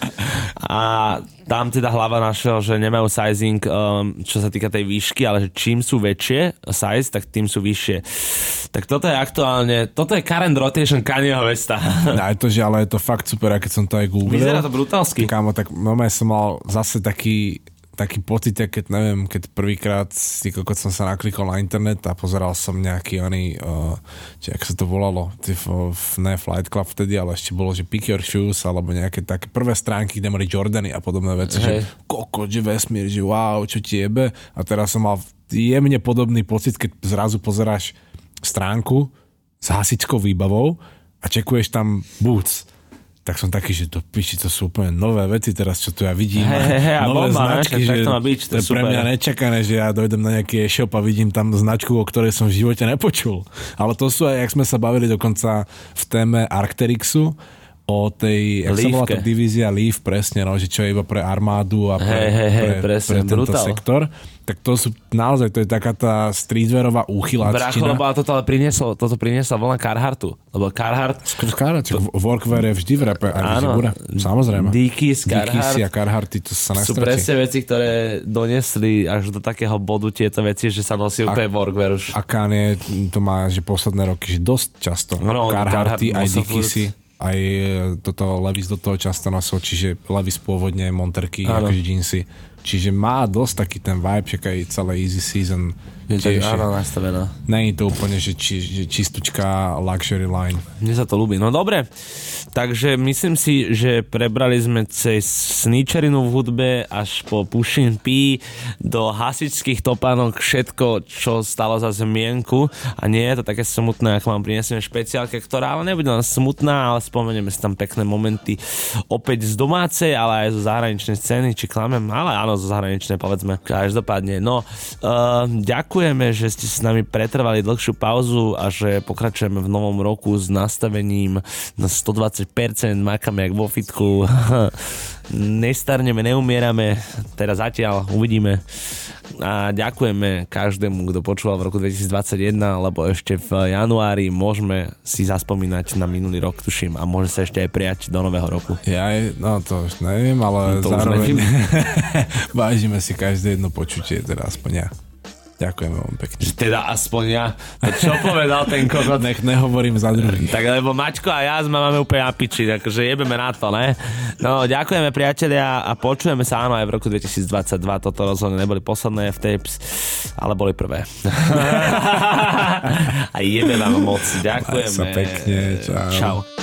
A tam teda hlava našiel, že nemajú sizing, um, čo sa týka tej výšky, ale že čím sú väčšie size, tak tým sú vyššie. Tak toto je aktuálne, toto je current rotation Kanyeho Westa. Aj to, že ale je to fakt super, a keď som to aj googlil. Vyzerá to brutálsky. Kámo, tak normálne som mal zase taký taký pocit, keď neviem, keď prvýkrát si kokot som sa naklikol na internet a pozeral som nejaký oný, uh, či ak sa to volalo, v, ne Flight Club vtedy, ale ešte bolo, že Pick Your Shoes, alebo nejaké také prvé stránky, kde mali Jordany a podobné veci, hey. Že kokot, že vesmír, že wow, čo ti jebe. A teraz som mal jemne podobný pocit, keď zrazu pozeráš stránku s hasičskou výbavou a čekuješ tam boots. Tak som taký, že to piči, to sú úplne nové veci teraz, čo tu ja vidím. Hey, hey, nové bomba, značky, ne? že to, byť, to, to je pre mňa nečakané, že ja dojdem na nejaký e-shop a vidím tam značku, o ktorej som v živote nepočul. Ale to sú aj, jak sme sa bavili dokonca v téme Arcterixu, o tej, jak sa volá tá divízia Leaf, presne, no, že čo je iba pre armádu a pre, hey, hey, hey, pre, presne, pre tento brutál. sektor. Tak to sú naozaj, to je taká tá streetwearová úchyláčtina. Brácho, lebo toto ale prinieslo, toto priniesla vlna Carharttu. Lebo Carhartt... Carhartt, to... workwear je vždy v rape. Áno. Samozrejme. Dickies, Carhartt. a Carhartty, to sa nastratí. Sú presne veci, ktoré doniesli až do takého bodu tieto veci, že sa nosí úplne workwear už. A Kanye to má, že posledné roky, že dosť často. No, Carhartty, aj Dickiesy. aj toto Levis do toho často nosil, čiže Levis pôvodne Monterky, akože jeansy. Čiže má dosť taký ten vibe, že aj celé Easy Season. Je tak áno nastavená. Není to úplne, že, či, že čistúčka luxury line. Mne sa to ľúbi. No dobre, takže myslím si, že prebrali sme cez sneacherinu v hudbe až po Pushin P do hasičských topánok všetko, čo stalo za zmienku. A nie je to také smutné, ako vám prinesieme špeciálke, ktorá ale nebude len smutná, ale spomenieme si tam pekné momenty opäť z domácej, ale aj zo zahraničnej scény, či klamem, ale áno, zo zahraničnej, povedzme. Každopádne, no, uh, ďakujeme, že ste s nami pretrvali dlhšiu pauzu a že pokračujeme v novom roku s nastavením na stodvadsať percent, makáme jak vo fitku. Nestarneme, neumierame, teraz zatiaľ uvidíme. A ďakujeme každému, kto počúval v roku dvetisícdvadsaťjeden, lebo ešte v januári môžeme si zaspomínať na minulý rok, tuším, a môže sa ešte aj prijať do nového roku. Ja, no to už neviem, ale no, to zároveň vážime si každé jedno počutie, teda aspoň ja. Ďakujeme vám pekne. Teda aspoň ja. To čo povedal ten kokot? Nech nehovorím za druhých. Tak lebo Maťko a ja sme máme úplne na piči, takže jebeme na to, ne? No, ďakujeme priatelia a počujeme sa áno aj v roku dvetisícdvadsaťdva. Toto rozhodne neboli posledné F-Tapes, ale boli prvé. A jebe vám moc. Ďakujeme. Maj sa pekne. Čau. Čau.